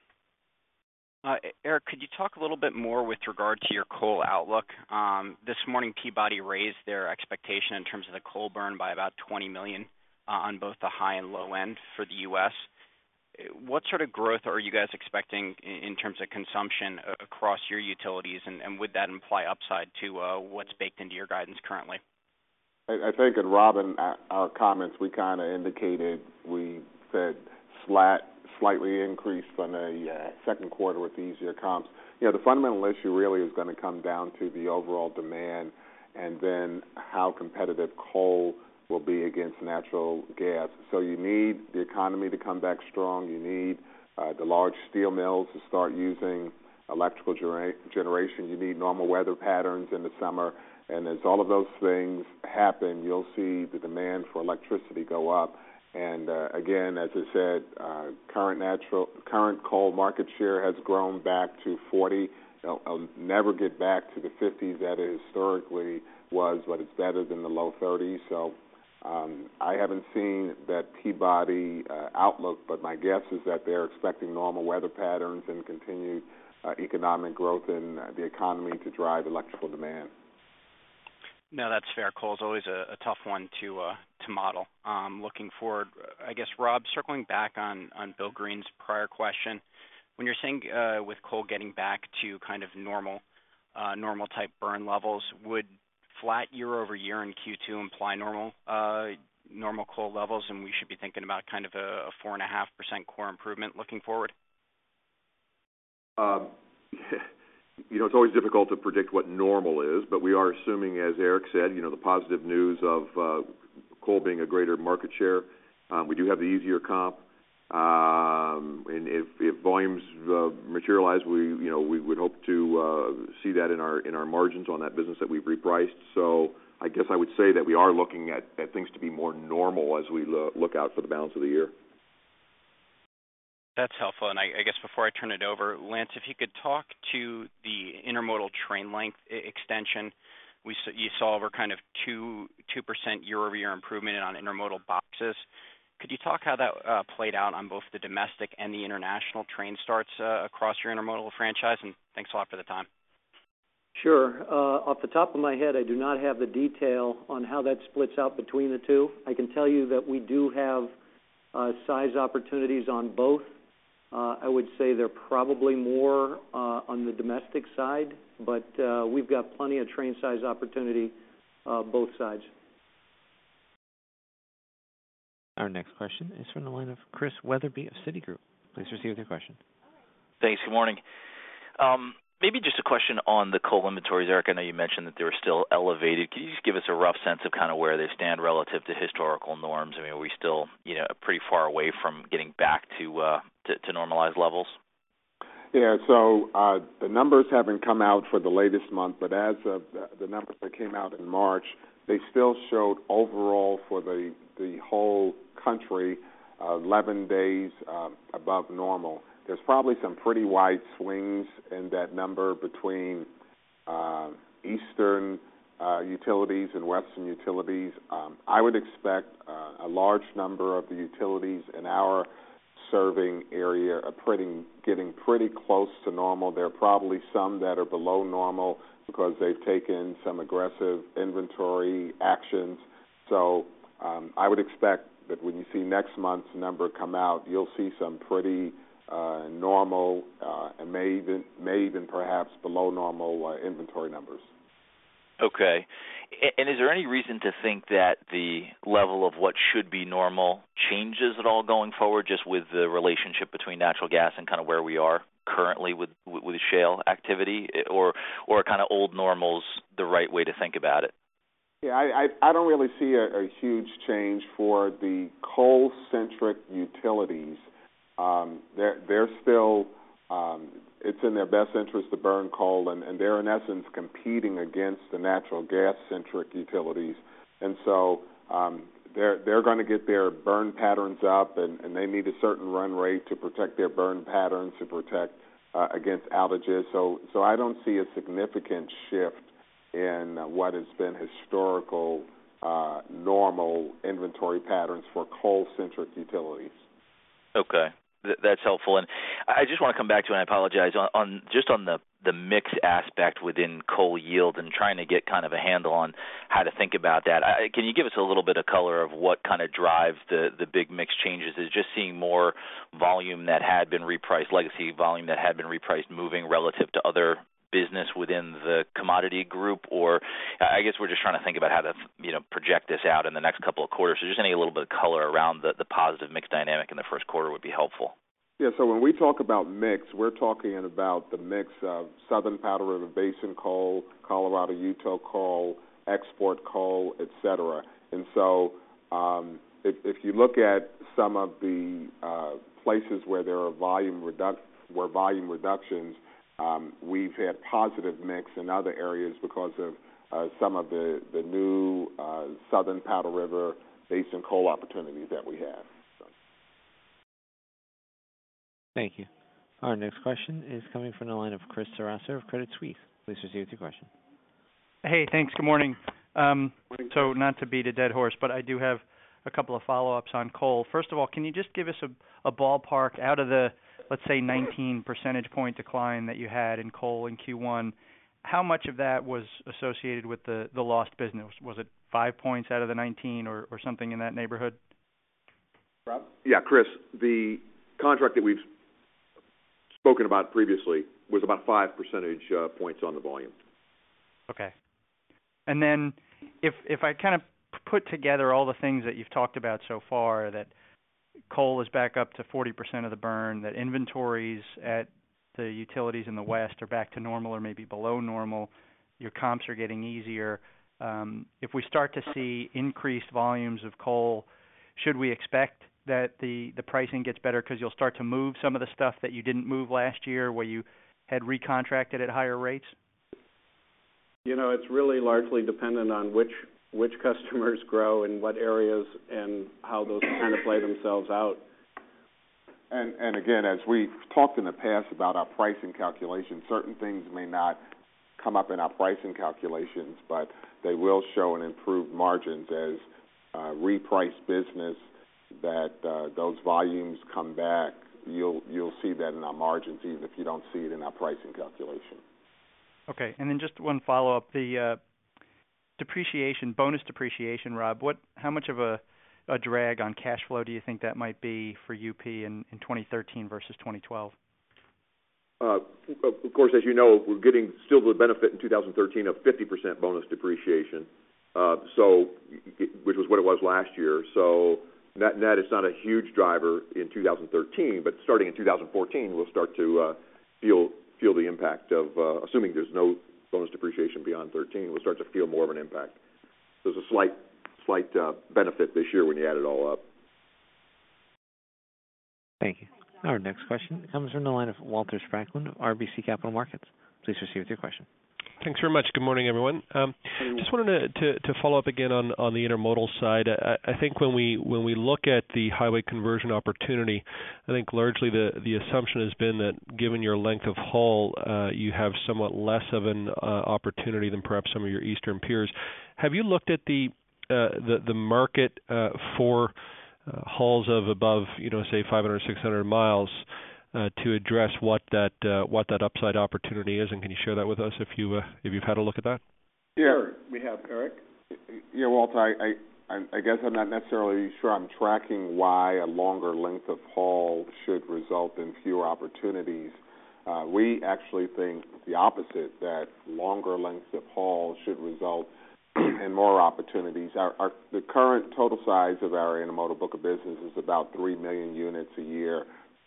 Uh, Eric, could you talk a little bit more with regard to your coal outlook? Um, this morning, Peabody raised their expectation in terms of the coal burn by about twenty million uh, on both the high and low end for the U S. What sort of growth are you guys expecting in, in terms of consumption uh, across your utilities, and, and would that imply upside to uh, what's baked into your guidance currently?
I, I think in Robin, our comments, we kind of indicated, we said flat, slightly increased from the uh, second quarter with the easier comps. You know, the fundamental issue really is going to come down to the overall demand and then how competitive coal will be against natural gas. So you need the economy to come back strong. You need uh, the large steel mills to start using electrical genera- generation. You need normal weather patterns in the summer. And as all of those things happen, you'll see the demand for electricity go up. And uh, again, as I said, uh, current natural, current coal market share has grown back to forty. It'll, it'll never get back to the fifties that it historically was, but it's better than the low thirties. So um, I haven't seen that Peabody uh, outlook, but my guess is that they're expecting normal weather patterns and continued uh, economic growth in uh, the economy to drive electrical demand.
No, that's fair. Coal is always a, a tough one to uh, to model. Um, looking forward, I guess, Rob, circling back on, on Bill Green's prior question, when you're saying uh, with coal getting back to kind of normal uh, normal type burn levels, would flat year over year in Q two imply normal uh, normal coal levels, and we should be thinking about kind of a, a four and a half percent core improvement looking forward?
Um, You know, it's always difficult to predict what normal is, but we are assuming, as Eric said, you know, the positive news of uh, coal being a greater market share. Um, we do have the easier comp, um, and if, if volumes uh, materialize, we, you know, we would hope to uh, see that in our in our margins on that business that we've repriced. So I guess I would say that we are looking at, at things to be more normal as we lo- look out for the balance of the year.
That's helpful. And I, I guess before I turn it over, Lance, if you could talk to the intermodal train length I- extension. We saw, you saw over kind of two two percent year over year improvement on intermodal boxes. Could you talk how that uh, played out on both the domestic and the international train starts uh, across your intermodal franchise? And thanks a lot for the time.
Sure. Uh, off the top of my head, I do not have the detail on how that splits out between the two. I can tell you that we do have uh, size opportunities on both. Uh, I would say they're probably more uh, on the domestic side, but uh, we've got plenty of train size opportunity uh, both sides.
Our next question is from the line of Chris Wetherbee of Citigroup. Please proceed with your question.
Thanks. Good morning. Um, maybe just a question on the coal inventories. Eric, I know you mentioned that they were still elevated. Can you just give us a rough sense of kind of where they stand relative to historical norms? I mean, are we still, you know, pretty far away from getting back to uh, to, to normalized levels?
Yeah, so uh, the numbers haven't come out for the latest month, but as of the, the numbers that came out in March, they still showed overall for the, the whole country uh, eleven days uh, above normal. There's probably some pretty wide swings in that number between uh, eastern uh, utilities and western utilities. Um, I would expect uh, a large number of the utilities in our serving area are pretty, getting pretty close to normal. There are probably some that are below normal because they've taken some aggressive inventory actions. So um, I would expect that when you see next month's number come out, you'll see some pretty uh, normal uh, and may even, may even perhaps below normal uh, inventory numbers.
Okay. And is there any reason to think that the level of what should be normal changes at all going forward, just with the relationship between natural gas and kind of where we are currently with with shale activity, or or kind of old normal's the right way to think about it?
Yeah, I I, I don't really see a, a huge change for the coal-centric utilities. Um, they're they're still. Um, it's in their best interest to burn coal, and, and they're in essence competing against the natural gas-centric utilities. And so um, they're they're going to get their burn patterns up, and, and they need a certain run rate to protect their burn patterns, to protect uh, against outages. So so I don't see a significant shift in uh, what has been historical uh, normal inventory patterns for coal-centric utilities.
Okay. That's helpful, and I just want to come back to, and I apologize, on, on just on the, the mix aspect within coal yield and trying to get kind of a handle on how to think about that. I, can you give us a little bit of color of what kind of drives the, the big mix changes? Is just seeing more volume that had been repriced, legacy volume that had been repriced moving relative to other business within the commodity group, or I guess we're just trying to think about how to, you know, project this out in the next couple of quarters. So just any a little bit of color around the, the positive mix dynamic in the first quarter would be helpful.
Yeah, so when we talk about mix, we're talking about the mix of Southern Powder River Basin coal, Colorado Utah coal, export coal, et cetera. And so um, if, if you look at some of the uh, places where there are volume reduc- where volume reductions, Um, we've had positive mix in other areas because of uh, some of the, the new uh, Southern Powder River Basin coal opportunities that we have. So.
Thank you. Our next question is coming from the line of Chris Sarasser of Credit Suisse. Please proceed with your question.
Hey, thanks. Good morning. Um, so not to beat a dead horse, but I do have a couple of follow-ups on coal. First of all, can you just give us a, a ballpark out of the, let's say, nineteen percentage point decline that you had in coal in Q one, how much of that was associated with the, the lost business? Was it five points out of the nineteen or, or something in that neighborhood?
Rob?
Yeah, Chris, the contract that we've spoken about previously was about five percentage uh, points on the volume.
Okay. And then if if I kind of put together all the things that you've talked about so far, that coal is back up to forty percent of the burn, that inventories at the utilities in the West are back to normal or maybe below normal, your comps are getting easier. Um, if we start to see increased volumes of coal, should we expect that the, the pricing gets better because you'll start to move some of the stuff that you didn't move last year where you had recontracted at higher rates?
You know, it's really largely dependent on which which customers grow in what areas and how those kind of play themselves out.
And, and again, as we've talked in the past about our pricing calculations, certain things may not come up in our pricing calculations, but they will show an improved margins as uh, repriced business that uh, those volumes come back. You'll you'll see that in our margins, even if you don't see it in our pricing calculation.
Okay, and then just one follow-up. The uh, depreciation, bonus depreciation, Rob, what, how much of a, a drag on cash flow do you think that might be for U P in, in twenty thirteen versus twenty twelve?
Uh, of course, as you know, we're getting still the benefit in two thousand thirteen of fifty percent bonus depreciation, uh, so which was what it was last year. So net, net, it's not a huge driver in two thousand thirteen, but starting in two thousand fourteen, we'll start to uh, feel feel the impact of, uh, assuming there's no bonus depreciation beyond thirteen, we'll start to feel more of an impact. There's a slight, slight uh, benefit this year when you add it all up.
Thank you. Our next question comes from the line of Walter Spracklin of R B C Capital Markets. Please proceed with your question.
Thanks very much. Good morning, everyone. Um, just wanted to, to, to follow up again on, on the intermodal side. I, I think when we when we look at the highway conversion opportunity, I think largely the, the assumption has been that given your length of haul, uh, you have somewhat less of an uh, opportunity than perhaps some of your eastern peers. Have you looked at the uh, the, the market uh, for uh, hauls of above, you know, say five hundred, six hundred miles? Uh, to address what that uh, what that upside opportunity is, and can you share that with us if you uh, if you've had a look at that?
Yeah, we have Eric.
Yeah, Walter, I, I I guess I'm not necessarily sure I'm tracking why a longer length of haul should result in fewer opportunities. Uh, we actually think the opposite, that longer lengths of haul should result in more opportunities. Our, our the current total size of our intermodal book of business is about three million units a year,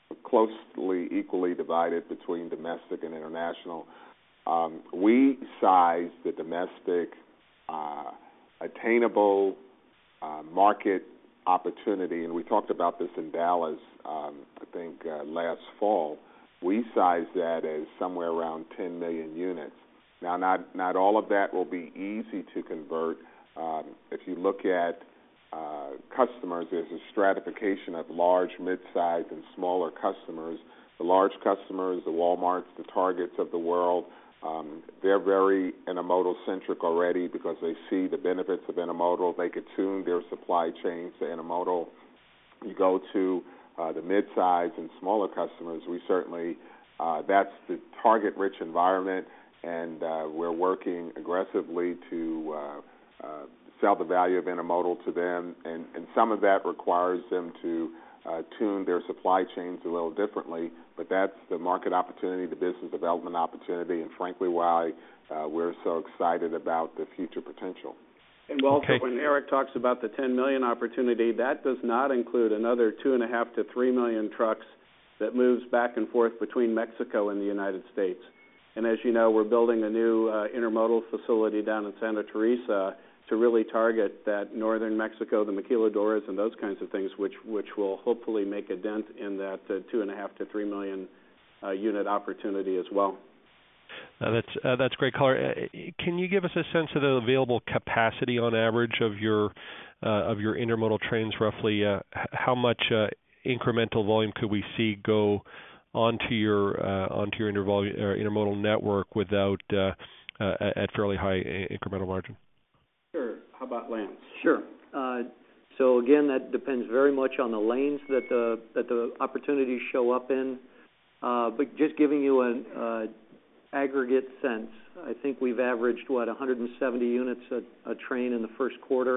closely equally divided between domestic and international. Um, we size the domestic uh, attainable uh, market opportunity, and we talked about this in Dallas, um, I think, uh, last fall. We size that as somewhere around ten million units. Now, not, not all of that will be easy to convert. Um, if you look at Uh, customers, there's a stratification of large, mid-sized, and smaller customers. The large customers, the Walmarts, the Targets of the world, um, they're very intermodal-centric already because they see the benefits of intermodal. They could tune their supply chains to intermodal. You go to uh, the mid-sized and smaller customers, we certainly, uh, that's the target-rich environment, and uh, we're working aggressively to uh, uh, sell the value of intermodal to them, and, and some of that requires them to uh, tune their supply chains a little differently, but that's the market opportunity, the business development opportunity, and frankly why uh, we're so excited about the future potential.
And Walter,
Okay.
when Eric talks about the ten million opportunity, that does not include another two and a half to three million trucks that moves back and forth between Mexico and the United States. And as you know, we're building a new uh, intermodal facility down in Santa Teresa to really target that northern Mexico, the maquiladoras, and those kinds of things, which which will hopefully make a dent in that uh, two and a half to three million uh, unit opportunity as well.
Uh, that's uh, that's great color. Uh, can you give us a sense of the available capacity on average of your uh, of your intermodal trains? Roughly, uh, how much uh, incremental volume could we see go onto your uh, onto your intervol- uh, intermodal network without uh, uh, at fairly high incremental margin?
Sure. How about Lance?
Sure. Uh, so again, that depends very much on the lanes that the that the opportunities show up in. Uh, but just giving you an uh, aggregate sense, I think we've averaged what one hundred seventy units a, a train in the first quarter,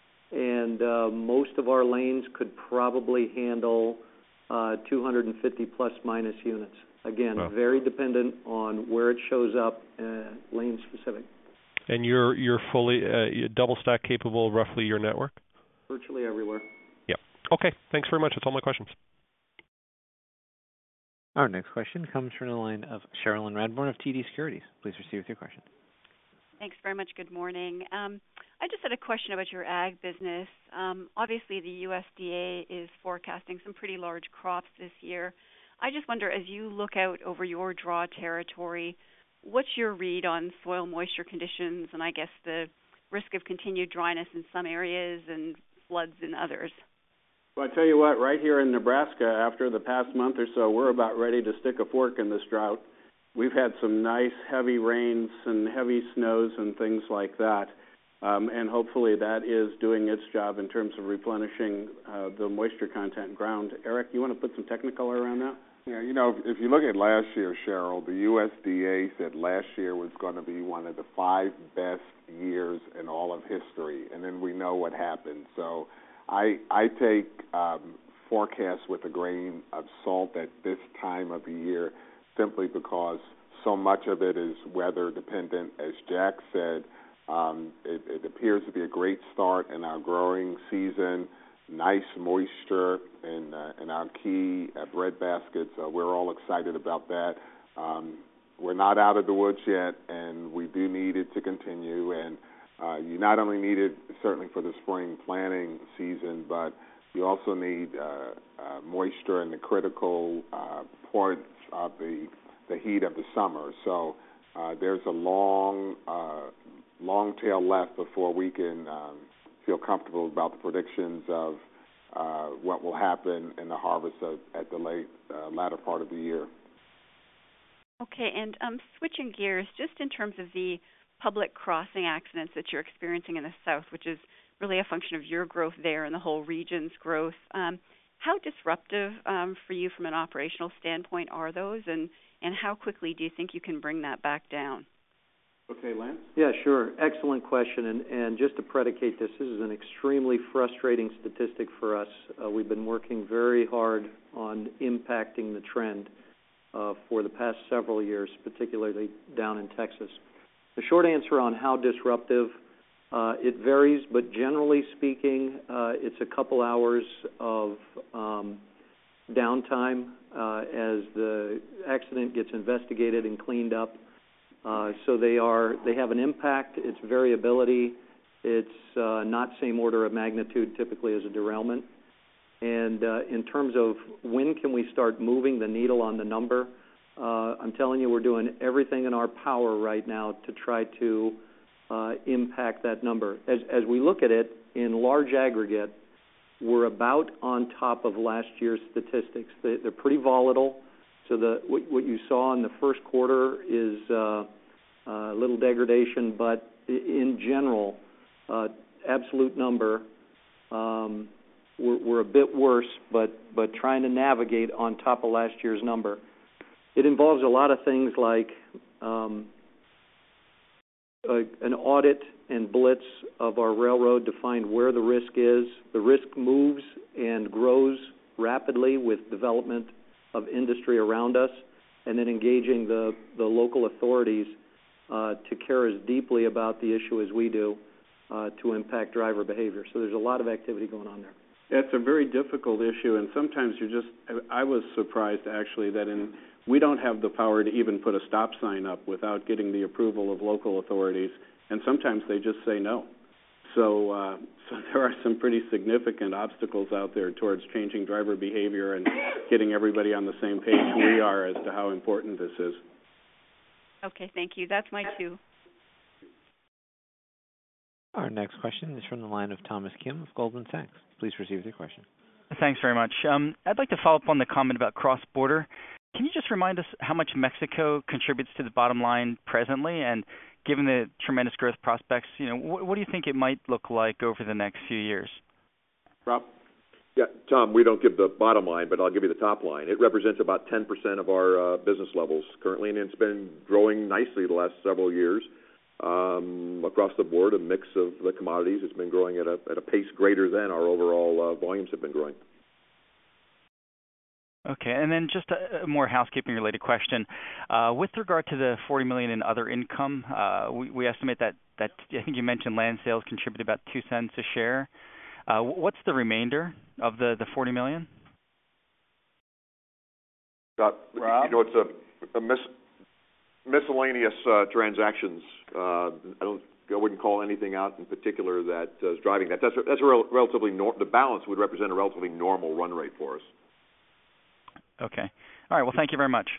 and uh, most of our lanes could probably handle uh, two hundred fifty plus minus units. Again, wow. Very dependent on where it shows up, uh, lane specific.
And you're you're fully uh, double stack capable, roughly your network?
Virtually everywhere.
Yeah. Okay. Thanks very much. That's all my questions.
Our next question comes from the line of Cherilyn Radbourne of T D Securities. Please proceed with your question.
Thanks very much. Good morning. Um, I just had a question about your ag business. Um, obviously, the U S D A is forecasting some pretty large crops this year. I just wonder, as you look out over your draw territory, what's your read on soil moisture conditions and I guess the risk of continued dryness in some areas and floods in others?
Well, I tell you what, right here in Nebraska, after the past month or so, we're about ready to stick a fork in this drought. We've had some nice heavy rains and heavy snows and things like that, um, and hopefully that is doing its job in terms of replenishing uh, the moisture content in ground. Eric, you want to put some technicolor around that?
Yeah, you know, if, if you look at last year, Cheryl, the U S D A said last year was going to be one of the five best years in all of history, and then we know what happened. So I I take um, forecasts with a grain of salt at this time of the year simply because so much of it is weather dependent. As Jack said, um, it, it appears to be a great start in our growing season. Nice moisture in, uh, in our key uh, bread baskets. Uh, we're all excited about that. Um, we're not out of the woods yet, and we do need it to continue. And uh, you not only need it certainly for the spring planting season, but you also need uh, uh, moisture in the critical uh, points of the the heat of the summer. So uh, there's a long, uh, long tail left before we can um, feel comfortable about the predictions of uh, what will happen in the harvest of, at the late uh, latter part of the year.
Okay, and um, switching gears, just in terms of the public crossing accidents that you're experiencing in the south, which is really a function of your growth there and the whole region's growth, um, how disruptive um, for you from an operational standpoint are those, and, and how quickly do you think you can bring that back down?
Okay, Lance?
Yeah, sure. Excellent question. And, and just to predicate this, this is an extremely frustrating statistic for us. Uh, we've been working very hard on impacting the trend uh, for the past several years, particularly down in Texas. The short answer on how disruptive, uh, it varies, but generally speaking, uh, it's a couple hours of um, downtime uh, as the accident gets investigated and cleaned up. Uh, so they are they have an impact. It's variability. It's uh, not same order of magnitude typically as a derailment. And uh, in terms of when can we start moving the needle on the number, uh, I'm telling you we're doing everything in our power right now to try to uh, impact that number. As, as we look at it in large aggregate, we're about on top of last year's statistics. They, they're pretty volatile. So the what, what you saw in the first quarter is uh, a little degradation, but in general, uh, absolute number, um, we're, we're a bit worse, but, but trying to navigate on top of last year's number. It involves a lot of things like um, a, an audit and blitz of our railroad to find where the risk is. The risk moves and grows rapidly with development of industry around us, and then engaging the, the local authorities uh, to care as deeply about the issue as we do uh, to impact driver behavior. So there's a lot of activity going on there.
It's a very difficult issue, and sometimes you just, I was surprised actually that in, we don't have the power to even put a stop sign up without getting the approval of local authorities, and sometimes they just say no. So, uh, so there are some pretty significant obstacles out there towards changing driver behavior and getting everybody on the same page we are as to how important this is.
Okay, thank you. That's my two.
Our next question is from the line of Thomas Kim of Goldman Sachs. Please proceed with your question.
Thanks very much. Um, I'd like to follow up on the comment about cross-border. Can you just remind us how much Mexico contributes to the bottom line presently, and given the tremendous growth prospects, you know, what, what do you think it might look like over the next few years?
Rob?
Yeah, Tom, we don't give the bottom line, but I'll give you the top line. It represents about ten percent of our uh, business levels currently, and it's been growing nicely the last several years. Um, across the board, a mix of the commodities. It's been growing at a, at a pace greater than our overall uh, volumes have been growing.
Okay, and then just a, a more housekeeping-related question. Uh, with regard to the forty million dollars in other income, uh, we, we estimate that, that I think you mentioned land sales contribute about two cents a share. Uh, what's the remainder of the, the forty million
dollars? Uh, Rob? You know, it's a, a mis, miscellaneous uh, transactions. Uh, I don't. I wouldn't call anything out in particular that uh, is driving that. That's a, that's a rel- relatively nor- the balance would represent a relatively normal run rate for us.
Okay. All right. Well, thank you very much.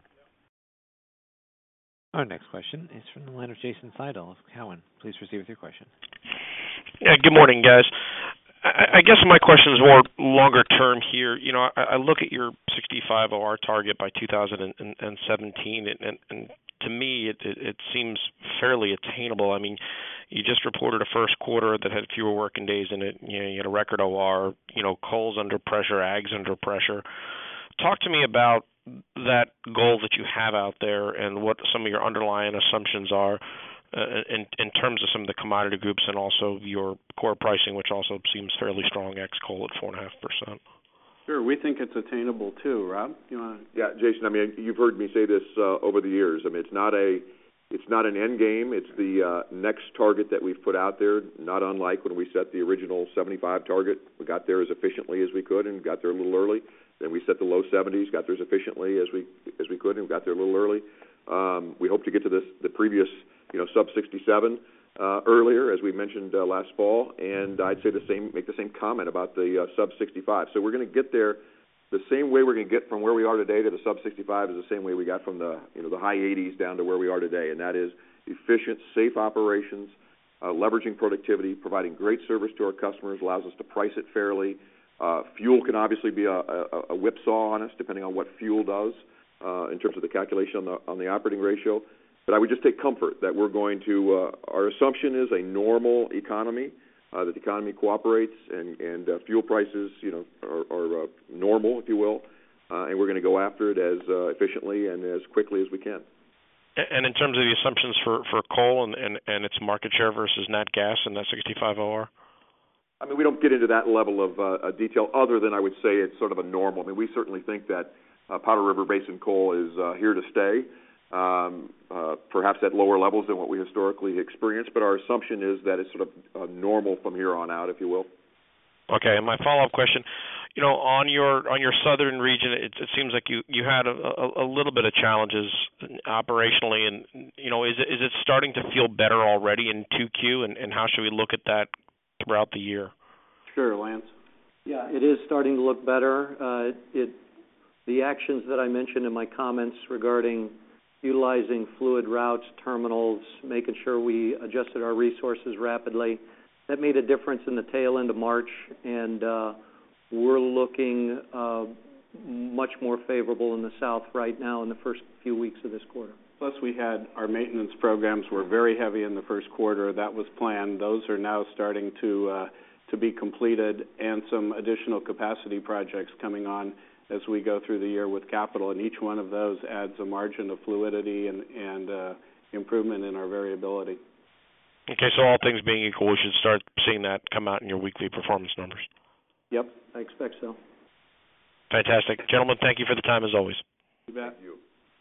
Our next question is from the line of Jason Seidel of Cowen. Please proceed with your question.
Yeah, good morning, guys. I, I guess my question is more longer term here. You know, I, I look at your sixty-five O R target by two thousand seventeen, and, and, and to me, it, it, it seems fairly attainable. I mean, you just reported a first quarter that had fewer working days in it. You know, you had a record O R. You know, coal's under pressure, ag's under pressure. Talk to me about that goal that you have out there and what some of your underlying assumptions are uh, in, in terms of some of the commodity groups and also your core pricing, which also seems fairly strong, ex-coal at four point five percent.
Sure, we think it's attainable too. Rob, you want to?
Yeah, Jason. I mean, you've heard me say this uh, over the years. I mean, it's not a, it's not an end game. It's the uh, next target that we've put out there. Not unlike when we set the original seventy-five target, we got there as efficiently as we could and got there a little early. Then we set the low seventies, got there as efficiently as we as we could, and got there a little early. Um, we hope to get to this the previous, you know, sub sixty-seven uh, earlier, as we mentioned uh, last fall, and I'd say the same, make the same comment about the uh, sub sixty-five. So we're going to get there the same way we're going to get from where we are today to the sub sixty-five is the same way we got from the, you know, the high eighties down to where we are today, and that is efficient, safe operations, uh, leveraging productivity, providing great service to our customers, allows us to price it fairly. Uh, fuel can obviously be a, a, a whipsaw on us, depending on what fuel does uh, in terms of the calculation on the on the operating ratio. But I would just take comfort that we're going to. Uh, our assumption is a normal economy, uh, that the economy cooperates, and and uh, fuel prices, you know, are, are uh, normal, if you will, uh, and we're going to go after it as uh, efficiently and as quickly as we can.
And in terms of the assumptions for, for coal and, and, and its market share versus nat gas and that sixty-five O R?
I mean, we don't get into that level of uh, detail other than I would say it's sort of a normal. I mean, we certainly think that uh, Powder River Basin coal is uh, here to stay, um, uh, perhaps at lower levels than what we historically experienced, but our assumption is that it's sort of uh, normal from here on out, if you will.
Okay, and my follow-up question, you know, on your on your southern region, it, it seems like you, you had a, a, a little bit of challenges operationally, and, you know, is it, is it starting to feel better already in two Q, and, and how should we look at that throughout the year?
Sure, Lance.
Yeah, it is starting to look better. Uh, it the actions that I mentioned in my comments regarding utilizing fluid routes, terminals, making sure we adjusted our resources rapidly, that made a difference in the tail end of March, and uh, we're looking uh, much more favorable in the south right now in the first few weeks of this quarter.
Plus, we had our maintenance programs were very heavy in the first quarter. That was planned. Those are now starting to uh, to be completed, and some additional capacity projects coming on as we go through the year with capital. And each one of those adds a margin of fluidity and, and uh, improvement in our variability.
Okay, so all things being equal, we should start seeing that come out in your weekly performance numbers.
Yep.
I expect so.
Fantastic. Gentlemen, thank you for the time as always.
You bet.
Thank you.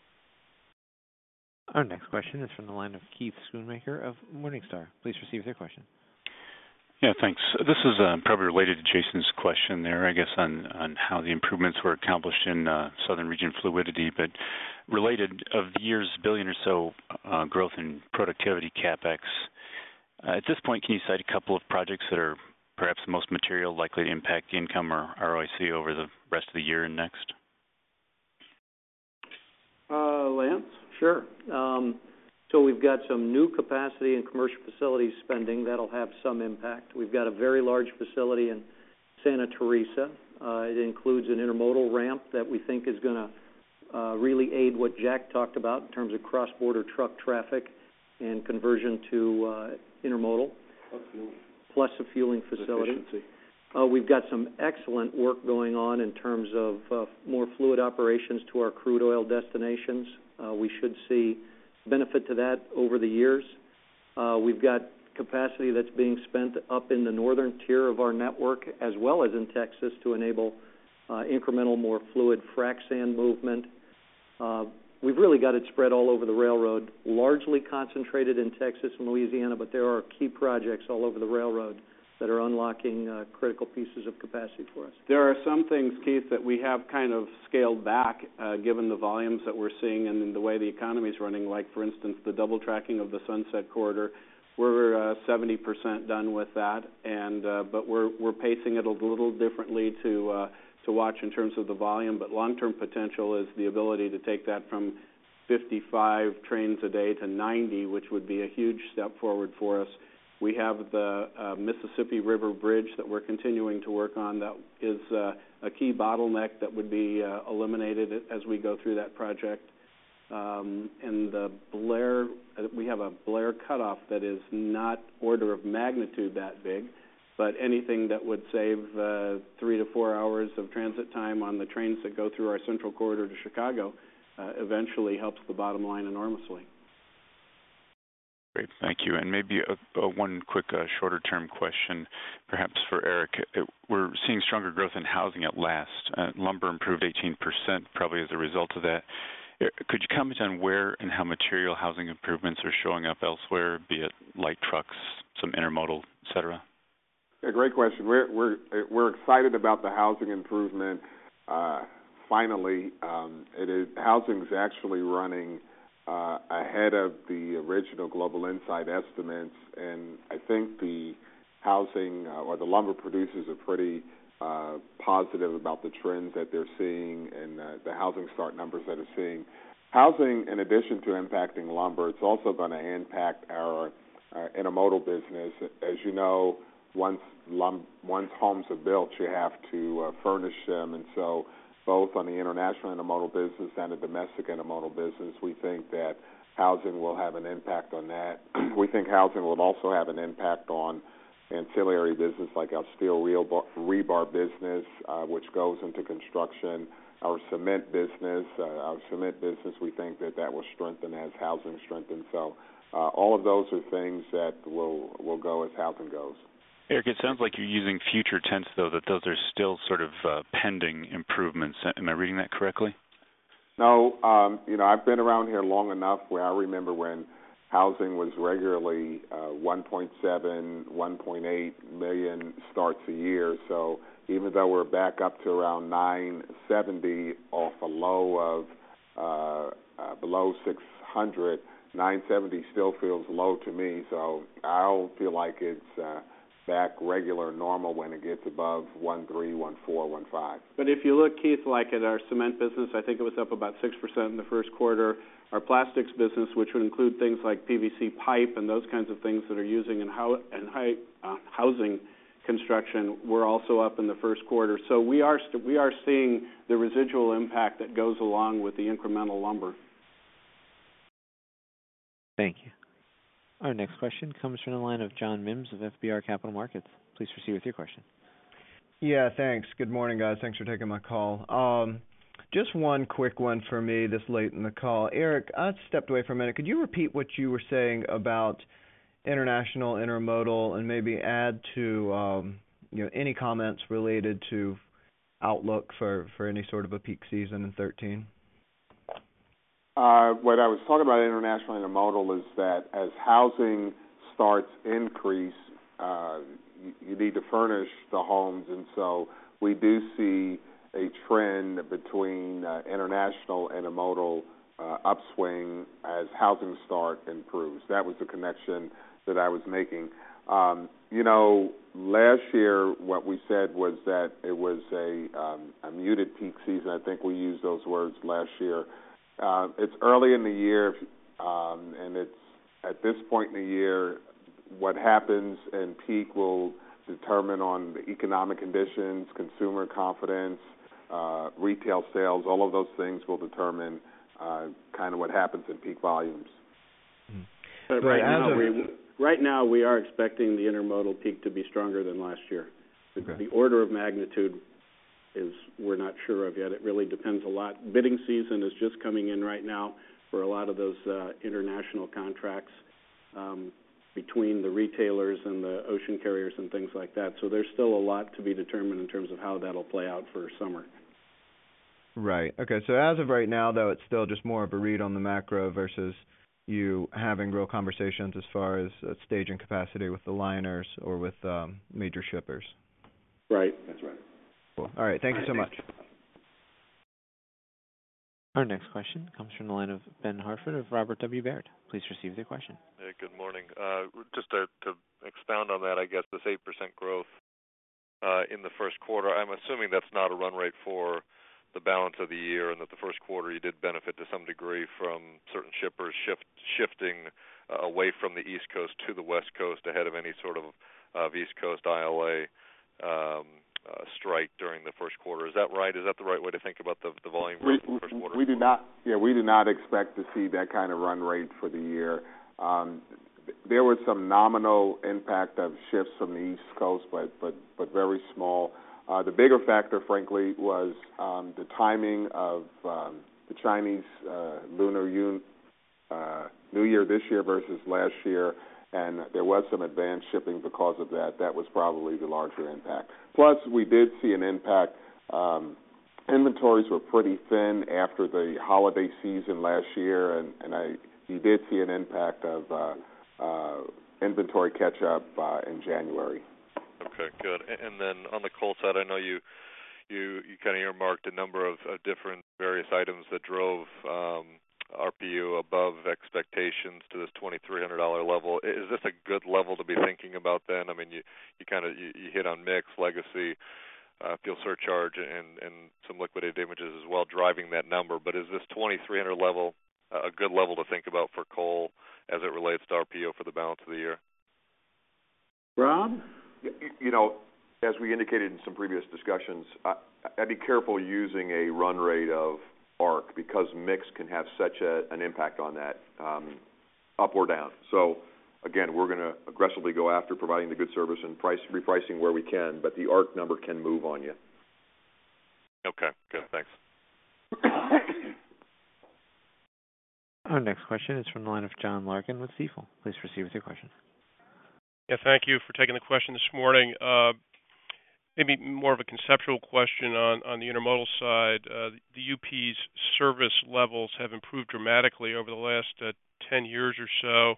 Our next question is from the line of Keith Schoonmaker of Morningstar. Please proceed with your question.
Yeah, thanks. This is uh, probably related to Jason's question there, I guess, on, on how the improvements were accomplished in uh, southern region fluidity, but related of the year's billion or so uh, growth in productivity CapEx. Uh, at this point, can you cite a couple of projects that are perhaps the most material, likely to impact income or R O I C over the rest of the year and next?
Uh, Lance?
Sure. Um, so we've got some new capacity in commercial facilities spending that'll have some impact. We've got a very large facility in Santa Teresa. Uh, it includes an intermodal ramp that we think is going to uh, really aid what Jack talked about in terms of cross-border truck traffic and conversion to uh, intermodal, plus a fueling facility. Uh, we've got some excellent work going on in terms of uh, more fluid operations to our crude oil destinations. Uh, we should see benefit to that over the years. Uh, we've got capacity that's being spent up in the northern tier of our network as well as in Texas to enable uh, incremental, more fluid frac sand movement. Uh, we've really got it spread all over the railroad, largely concentrated in Texas and Louisiana, but there are key projects all over the railroad that are unlocking uh, critical pieces of capacity for us.
There are some things, Keith, that we have kind of scaled back uh, given the volumes that we're seeing and the way the economy is running, like, for instance, the double tracking of the Sunset Corridor. We're uh, seventy percent done with that, and uh, but we're we're pacing it a little differently to uh, to watch in terms of the volume. But long-term potential is the ability to take that from fifty-five trains a day to ninety, which would be a huge step forward for us. We have the uh, Mississippi River Bridge that we're continuing to work on. That is uh, a key bottleneck that would be uh, eliminated as we go through that project. Um, and the Blair, uh, we have a Blair cutoff that is not order of magnitude that big, but anything that would save uh, three to four hours of transit time on the trains that go through our central corridor to Chicago uh, eventually helps the bottom line enormously.
Great, thank you. And maybe a, a one quick uh, shorter-term question, perhaps for Eric. It, we're seeing stronger growth in housing at last. Uh, lumber improved eighteen percent, probably as a result of that. Could you comment on where and how material housing improvements are showing up elsewhere, be it light trucks, some intermodal, et cetera?
Yeah, great question. We're we're we're excited about the housing improvement. Uh, finally, um, it is housing's actually running uh, ahead of the original Global Insight estimates, and I think the housing uh, or the lumber producers are pretty uh, positive about the trends that they're seeing and uh, the housing start numbers that they're seeing. Housing, in addition to impacting lumber, it's also going to impact our, our intermodal business. As you know, once lum- once homes are built, you have to uh, furnish them, and so both on the international intermodal business and the domestic intermodal business, we think that housing will have an impact on that. We think housing will also have an impact on ancillary business like our steel rebar, rebar business, uh, which goes into construction, our cement business. Uh, our cement business, we think that that will strengthen as housing strengthens. So uh, all of those are things that will will go as housing goes.
Eric, it sounds like you're using future tense, though, that those are still sort of uh, pending improvements. Am I reading that correctly?
No, um, you know, I've been around here long enough where I remember when housing was regularly uh, one point seven, one point eight million starts a year. So even though we're back up to around nine seventy off a low of uh, uh, below six hundred, nine seventy still feels low to me. So I don't feel like it's uh, back regular normal when it gets above one three, one four, one five.
But if you look, Keith, like at our cement business, I think it was up about six percent in the first quarter. Our plastics business, which would include things like P V C pipe and those kinds of things that are using in how, in high, uh, housing construction, we're also up in the first quarter. So we are st- we are seeing the residual impact that goes along with the incremental lumber.
Thank you. Our next question comes from the line of John Mims of F B R Capital Markets. Please proceed with your question.
Yeah, thanks. Good morning, guys. Thanks for taking my call. Um, just one quick one for me this late in the call. Eric, I stepped away for a minute. Could you repeat what you were saying about international intermodal and maybe add to um, you know any comments related to outlook for, for any sort of a peak season in thirteen?
Uh, what I was talking about international intermodal is that as housing starts increase, uh, you, you need to furnish the homes, and so we do see a trend between uh, international intermodal uh, upswing as housing start improves. That was the connection that I was making. Um, you know, last year what we said was that it was a, um, a muted peak season. I think we used those words last year. Uh, it's early in the year, um, and it's at this point in the year, what happens in peak will determine on the economic conditions, consumer confidence, uh, retail sales. All of those things will determine uh, kind of what happens in peak volumes.
But right now, we, right now, we are expecting the intermodal peak to be stronger than last year. The,
okay.
the order of magnitude is we're not sure of yet. It really depends a lot. Bidding season is just coming in right now for a lot of those uh, international contracts um, between the retailers and the ocean carriers and things like that. So there's still a lot to be determined in terms of how that'll play out for summer.
Right. Okay. So as of right now, though, it's still just more of a read on the macro versus you having real conversations as far as uh, staging capacity with the liners or with um, major shippers.
Right. That's right.
Cool. All right. Thank you so much.
Our next question comes from the line of Ben Hartford of Robert W. Baird. Please proceed with your question.
Hey, good morning. Uh, just to, to expound on that, I guess this eight percent growth uh, in the first quarter, I'm assuming that's not a run rate for the balance of the year, and that the first quarter you did benefit to some degree from certain shippers shift, shifting uh, away from the East Coast to the West Coast ahead of any sort of uh, East Coast I L A um, uh, strike during the first quarter. Is that right? Is that the right way to think about the, the volume growth
we,
in the first quarter?
We do not. Yeah, we do not expect to see that kind of run rate for the year. Um, there was some nominal impact of shifts from the East Coast, but but but very small. Uh, the bigger factor, frankly, was um, the timing of um, the Chinese uh, Lunar Un- uh, New Year this year versus last year, and there was some advanced shipping because of that. That was probably the larger impact. Plus, we did see an impact. Um, inventories were pretty thin after the holiday season last year, and, and I you did see an impact of uh, uh, inventory catch-up uh, in January.
Okay, good. And then on the coal side, I know you you, you kind of earmarked a number of, of different various items that drove um, R P U above expectations to this twenty-three hundred dollars level. Is this a good level to be thinking about then? I mean, you, you kind of you, you hit on mix, legacy, uh, fuel surcharge, and, and some liquidated damages as well driving that number. But is this twenty-three hundred level a good level to think about for coal as it relates to R P U for the balance of the year?
Rob?
You, you know, as we indicated in some previous discussions, I, I'd be careful using a run rate of A R C because mix can have such a, an impact on that, um, up or down. So, again, we're going to aggressively go after providing the good service and price repricing where we can, but the A R C number can move on you.
Okay, good, thanks.
Our next question is from the line of John Larkin with Stifel. Please proceed with your question.
Yeah, thank you for taking the question this morning. Uh, maybe more of a conceptual question on, on the intermodal side. Uh, the U P's service levels have improved dramatically over the last uh, ten years or so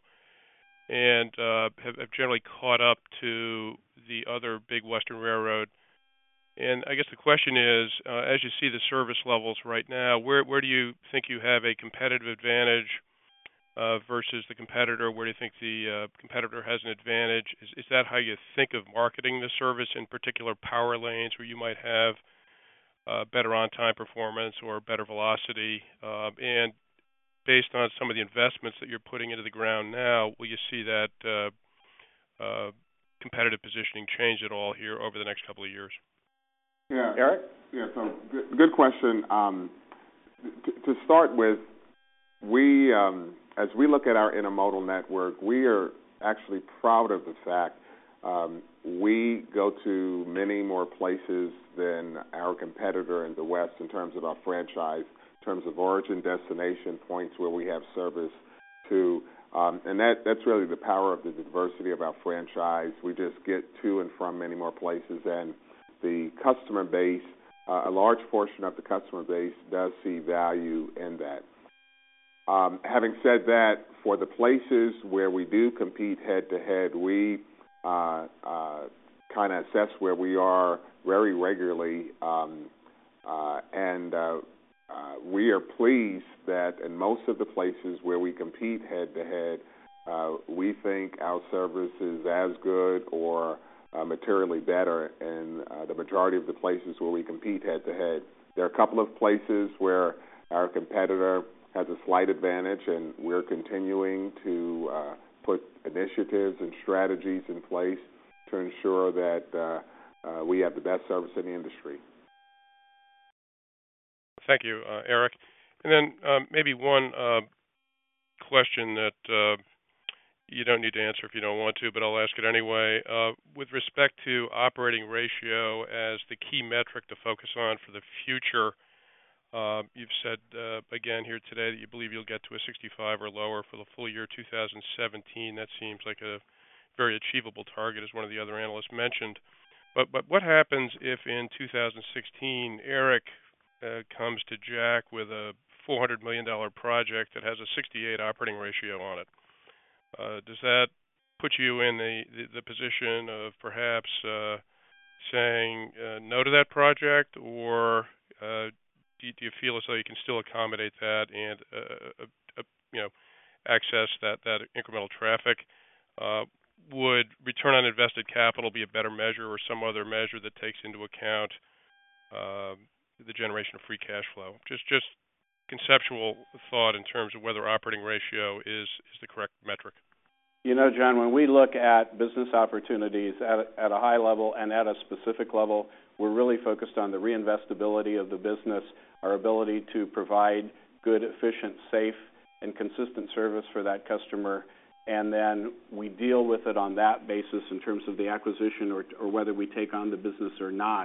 and uh, have, have generally caught up to the other big Western railroad. And I guess the question is, uh, as you see the service levels right now, where, where do you think you have a competitive advantage Uh, versus the competitor? Where do you think the uh, competitor has an advantage? Is, is that how you think of marketing the service, in particular power lanes where you might have uh, better on-time performance or better velocity? Uh, and based on some of the investments that you're putting into the ground now, will you see that uh, uh, competitive positioning change at all here over the next couple of years?
Yeah, Eric? Yeah, so good, good question. Um, t- to start with, we um, as we look at our intermodal network, we are actually proud of the fact um, we go to many more places than our competitor in the West in terms of our franchise, in terms of origin, destination points where we have service to. Um, and that, that's really the power of the diversity of our franchise. We just get to and from many more places. And the customer base, uh, a large portion of the customer base does see value in that. Um, having said that, for the places where we do compete head-to-head, we uh, uh, kind of assess where we are very regularly, um, uh, and uh, uh, we are pleased that in most of the places where we compete head-to-head, uh, we think our service is as good or uh, materially better in uh, the majority of the places where we compete head-to-head. There are a couple of places where our competitor has a slight advantage, and we're continuing to uh, put initiatives and strategies in place to ensure that uh, uh, we have the best service in the industry.
Thank you, uh, Eric. And then um, maybe one uh, question that uh, you don't need to answer if you don't want to, but I'll ask it anyway. Uh, with respect to operating ratio as the key metric to focus on for the future, Uh, you've said, uh, again here today, that you believe you'll get to a sixty-five or lower for the full year two thousand seventeen. That seems like a very achievable target, as one of the other analysts mentioned. But but what happens if in two thousand sixteen Eric uh, comes to Jack with a four hundred million dollars project that has a sixty-eight operating ratio on it? Uh, does that put you in the, the, the position of perhaps uh, saying uh, no to that project, or uh, do you feel as though you can still accommodate that and uh, uh, uh, you know, access that, that incremental traffic? Uh, would return on invested capital be a better measure, or some other measure that takes into account uh, the generation of free cash flow? Just just conceptual thought in terms of whether operating ratio is, is the correct metric.
You know, John, when we look at business opportunities at a, at a high level and at a specific level, we're really focused on the reinvestability of the business, our ability to provide good, efficient, safe, and consistent service for that customer, and then we deal with it on that basis in terms of the acquisition or, or whether we take on the business or not.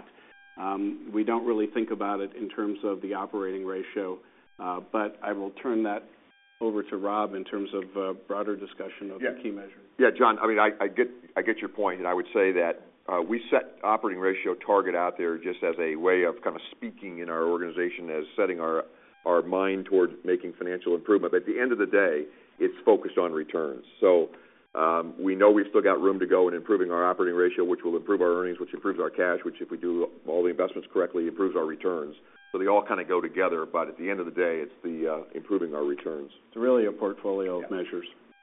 Um, we don't really think about it in terms of the operating ratio, uh, but I will turn that over to Rob in terms of uh, broader discussion of
yeah.
the key measures.
Yeah, John, I mean, I, I get I get your point, and I would say that uh, we set operating ratio target out there just as a way of kind of speaking in our organization as setting our, our mind toward making financial improvement. But at the end of the day, it's focused on returns. So um, we know we've still got room to go in improving our operating ratio, which will improve our earnings, which improves our cash, which if we do all the investments correctly, improves our returns. So they all kind of go together, but at the end of the day, it's the uh, improving our returns.
It's really a portfolio of measures.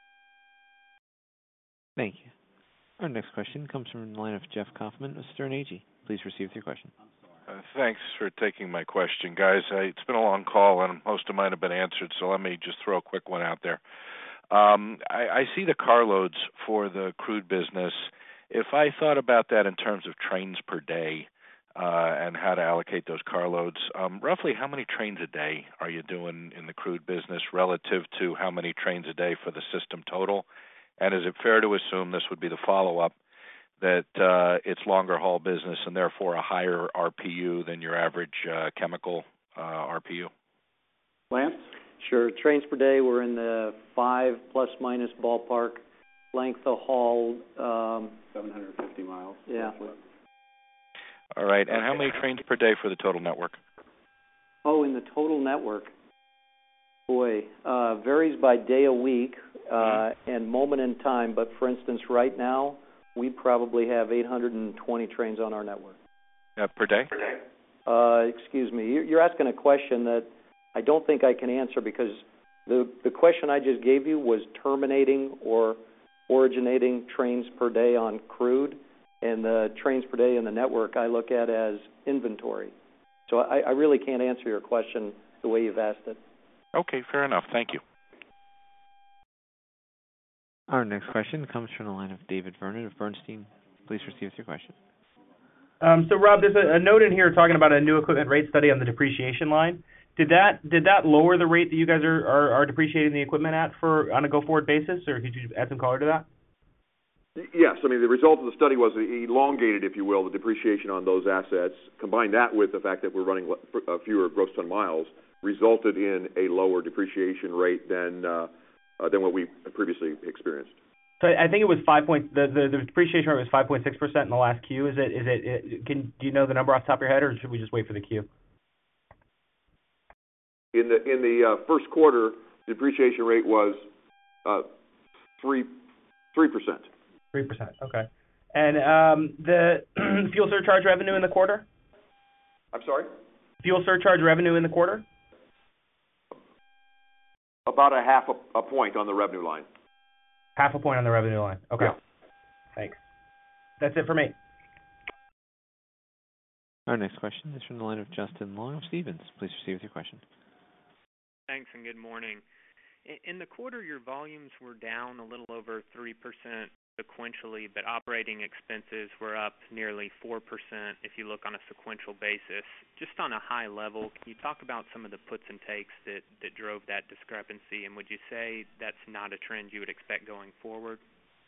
Thank you. Our next question comes from the line of Jeff Kauffman of Sterne Agee. Please proceed with your question.
Uh, thanks for taking my question, guys. Uh, it's been a long call, and most of mine have been answered, so let me just throw a quick one out there. Um, I, I see the carloads for the crude business. If I thought about that in terms of trains per day uh, and how to allocate those carloads, um, roughly how many trains a day are you doing in the crude business relative to how many trains a day for the system total? And is it fair to assume, this would be the follow-up, that uh, it's longer haul business and therefore a higher R P U than your average uh, chemical uh, R P U?
Lance?
Sure. Trains per day, we're in the five plus minus ballpark. Length of haul, um,
seven hundred fifty miles.
Yeah.
All right. And how many trains per day for the total network?
Oh, in the total network, boy, uh, varies by day a week uh, and moment in time. But for instance, right now, we probably have eight hundred twenty trains on our network.
Uh, per day?
Per day. Uh, excuse me. You're asking a question that I don't think I can answer, because the the question I just gave you was terminating or originating trains per day on crude, and the trains per day in the network I look at as inventory. So I, I really can't answer your question the way you've asked it.
Okay, fair enough. Thank you.
Our next question comes from the line of David Vernon of Bernstein. Please proceed with your question.
Um, so, Rob, there's a, a note in here talking about a new equipment rate study on the depreciation line. Did that did that lower the rate that you guys are, are, are depreciating the equipment at for on a go-forward basis, or could you add some color to that?
Yes. I mean, the result of the study was it elongated, if you will, the depreciation on those assets. Combine that with the fact that we're running fewer gross ton miles, resulted in a lower depreciation rate than uh, uh, than what we previously experienced.
So I think it was five point. The, the, the depreciation rate was five point six percent in the last Q. Is it? Is it? it can do you know the number off the top of your head, or should we just wait for the Q?
In the in the uh, first quarter, the depreciation rate was uh, three three percent.
Three percent. Okay. And um, the fuel surcharge revenue in the quarter?
I'm sorry.
Fuel surcharge revenue in the quarter?
About a half a, a point on the revenue line.
Half a point on the revenue line. Okay.
Yeah.
Thanks. That's it for me.
Our next question is from the line of Justin Long of Stephens. Please proceed with your question.
Thanks, and good morning. In the quarter, your volumes were down a little over three percent sequentially, but operating expenses were up nearly four percent if you look on a sequential basis. Just on a high level, can you talk about some of the puts and takes that, that drove that discrepancy, and would you say that's not a trend you would expect going forward?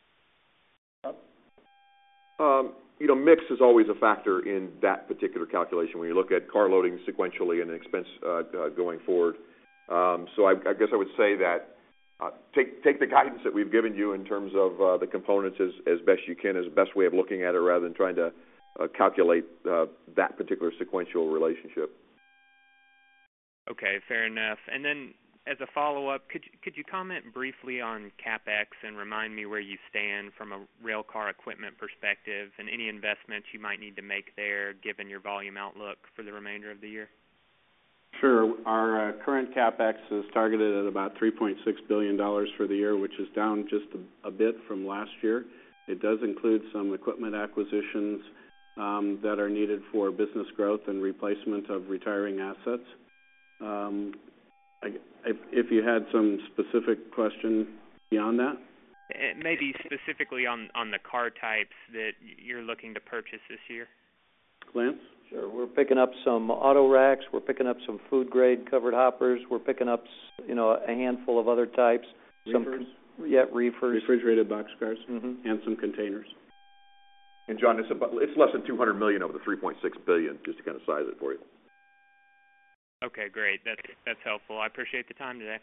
Um, you know, mix is always a factor in that particular calculation when you look at car loading sequentially and expense uh, uh, going forward. Um, so I, I guess I would say that uh, take take the guidance that we've given you in terms of uh, the components as, as best you can, as the best way of looking at it, rather than trying to uh, calculate uh, that particular sequential relationship.
Okay, fair enough. And then as a follow-up, could you, could you comment briefly on CapEx and remind me where you stand from a rail car equipment perspective and any investments you might need to make there given your volume outlook for the remainder of the year?
Sure. Our uh, current CapEx is targeted at about three point six billion dollars for the year, which is down just a, a bit from last year. It does include some equipment acquisitions um, that are needed for business growth and replacement of retiring assets. Um, I, if, if you had some specific question beyond that?
Maybe specifically on, on the car types that you're looking to purchase this year.
Lance?
Sure. We're picking up some auto racks. We're picking up some food-grade covered hoppers. We're picking up, you know, a handful of other types.
Reefers?
Some, yeah, reefers.
Refrigerated boxcars,
mm-hmm.
and some containers.
And, John, it's, about, it's less than two hundred million dollars of the three point six billion dollars, just to kind of size it for you.
Okay, great. That's, that's helpful. I appreciate the time today.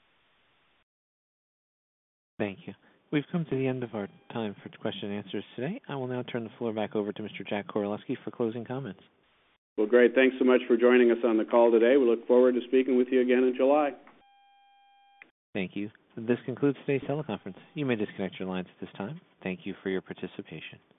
Thank you. We've come to the end of our time for question and answers today. I will now turn the floor back over to Mister Jack Koraleski for closing comments.
Well, great. Thanks so much for joining us on the call today. We look forward to speaking with you again in July.
Thank you. This concludes today's teleconference. You may disconnect your lines at this time. Thank you for your participation.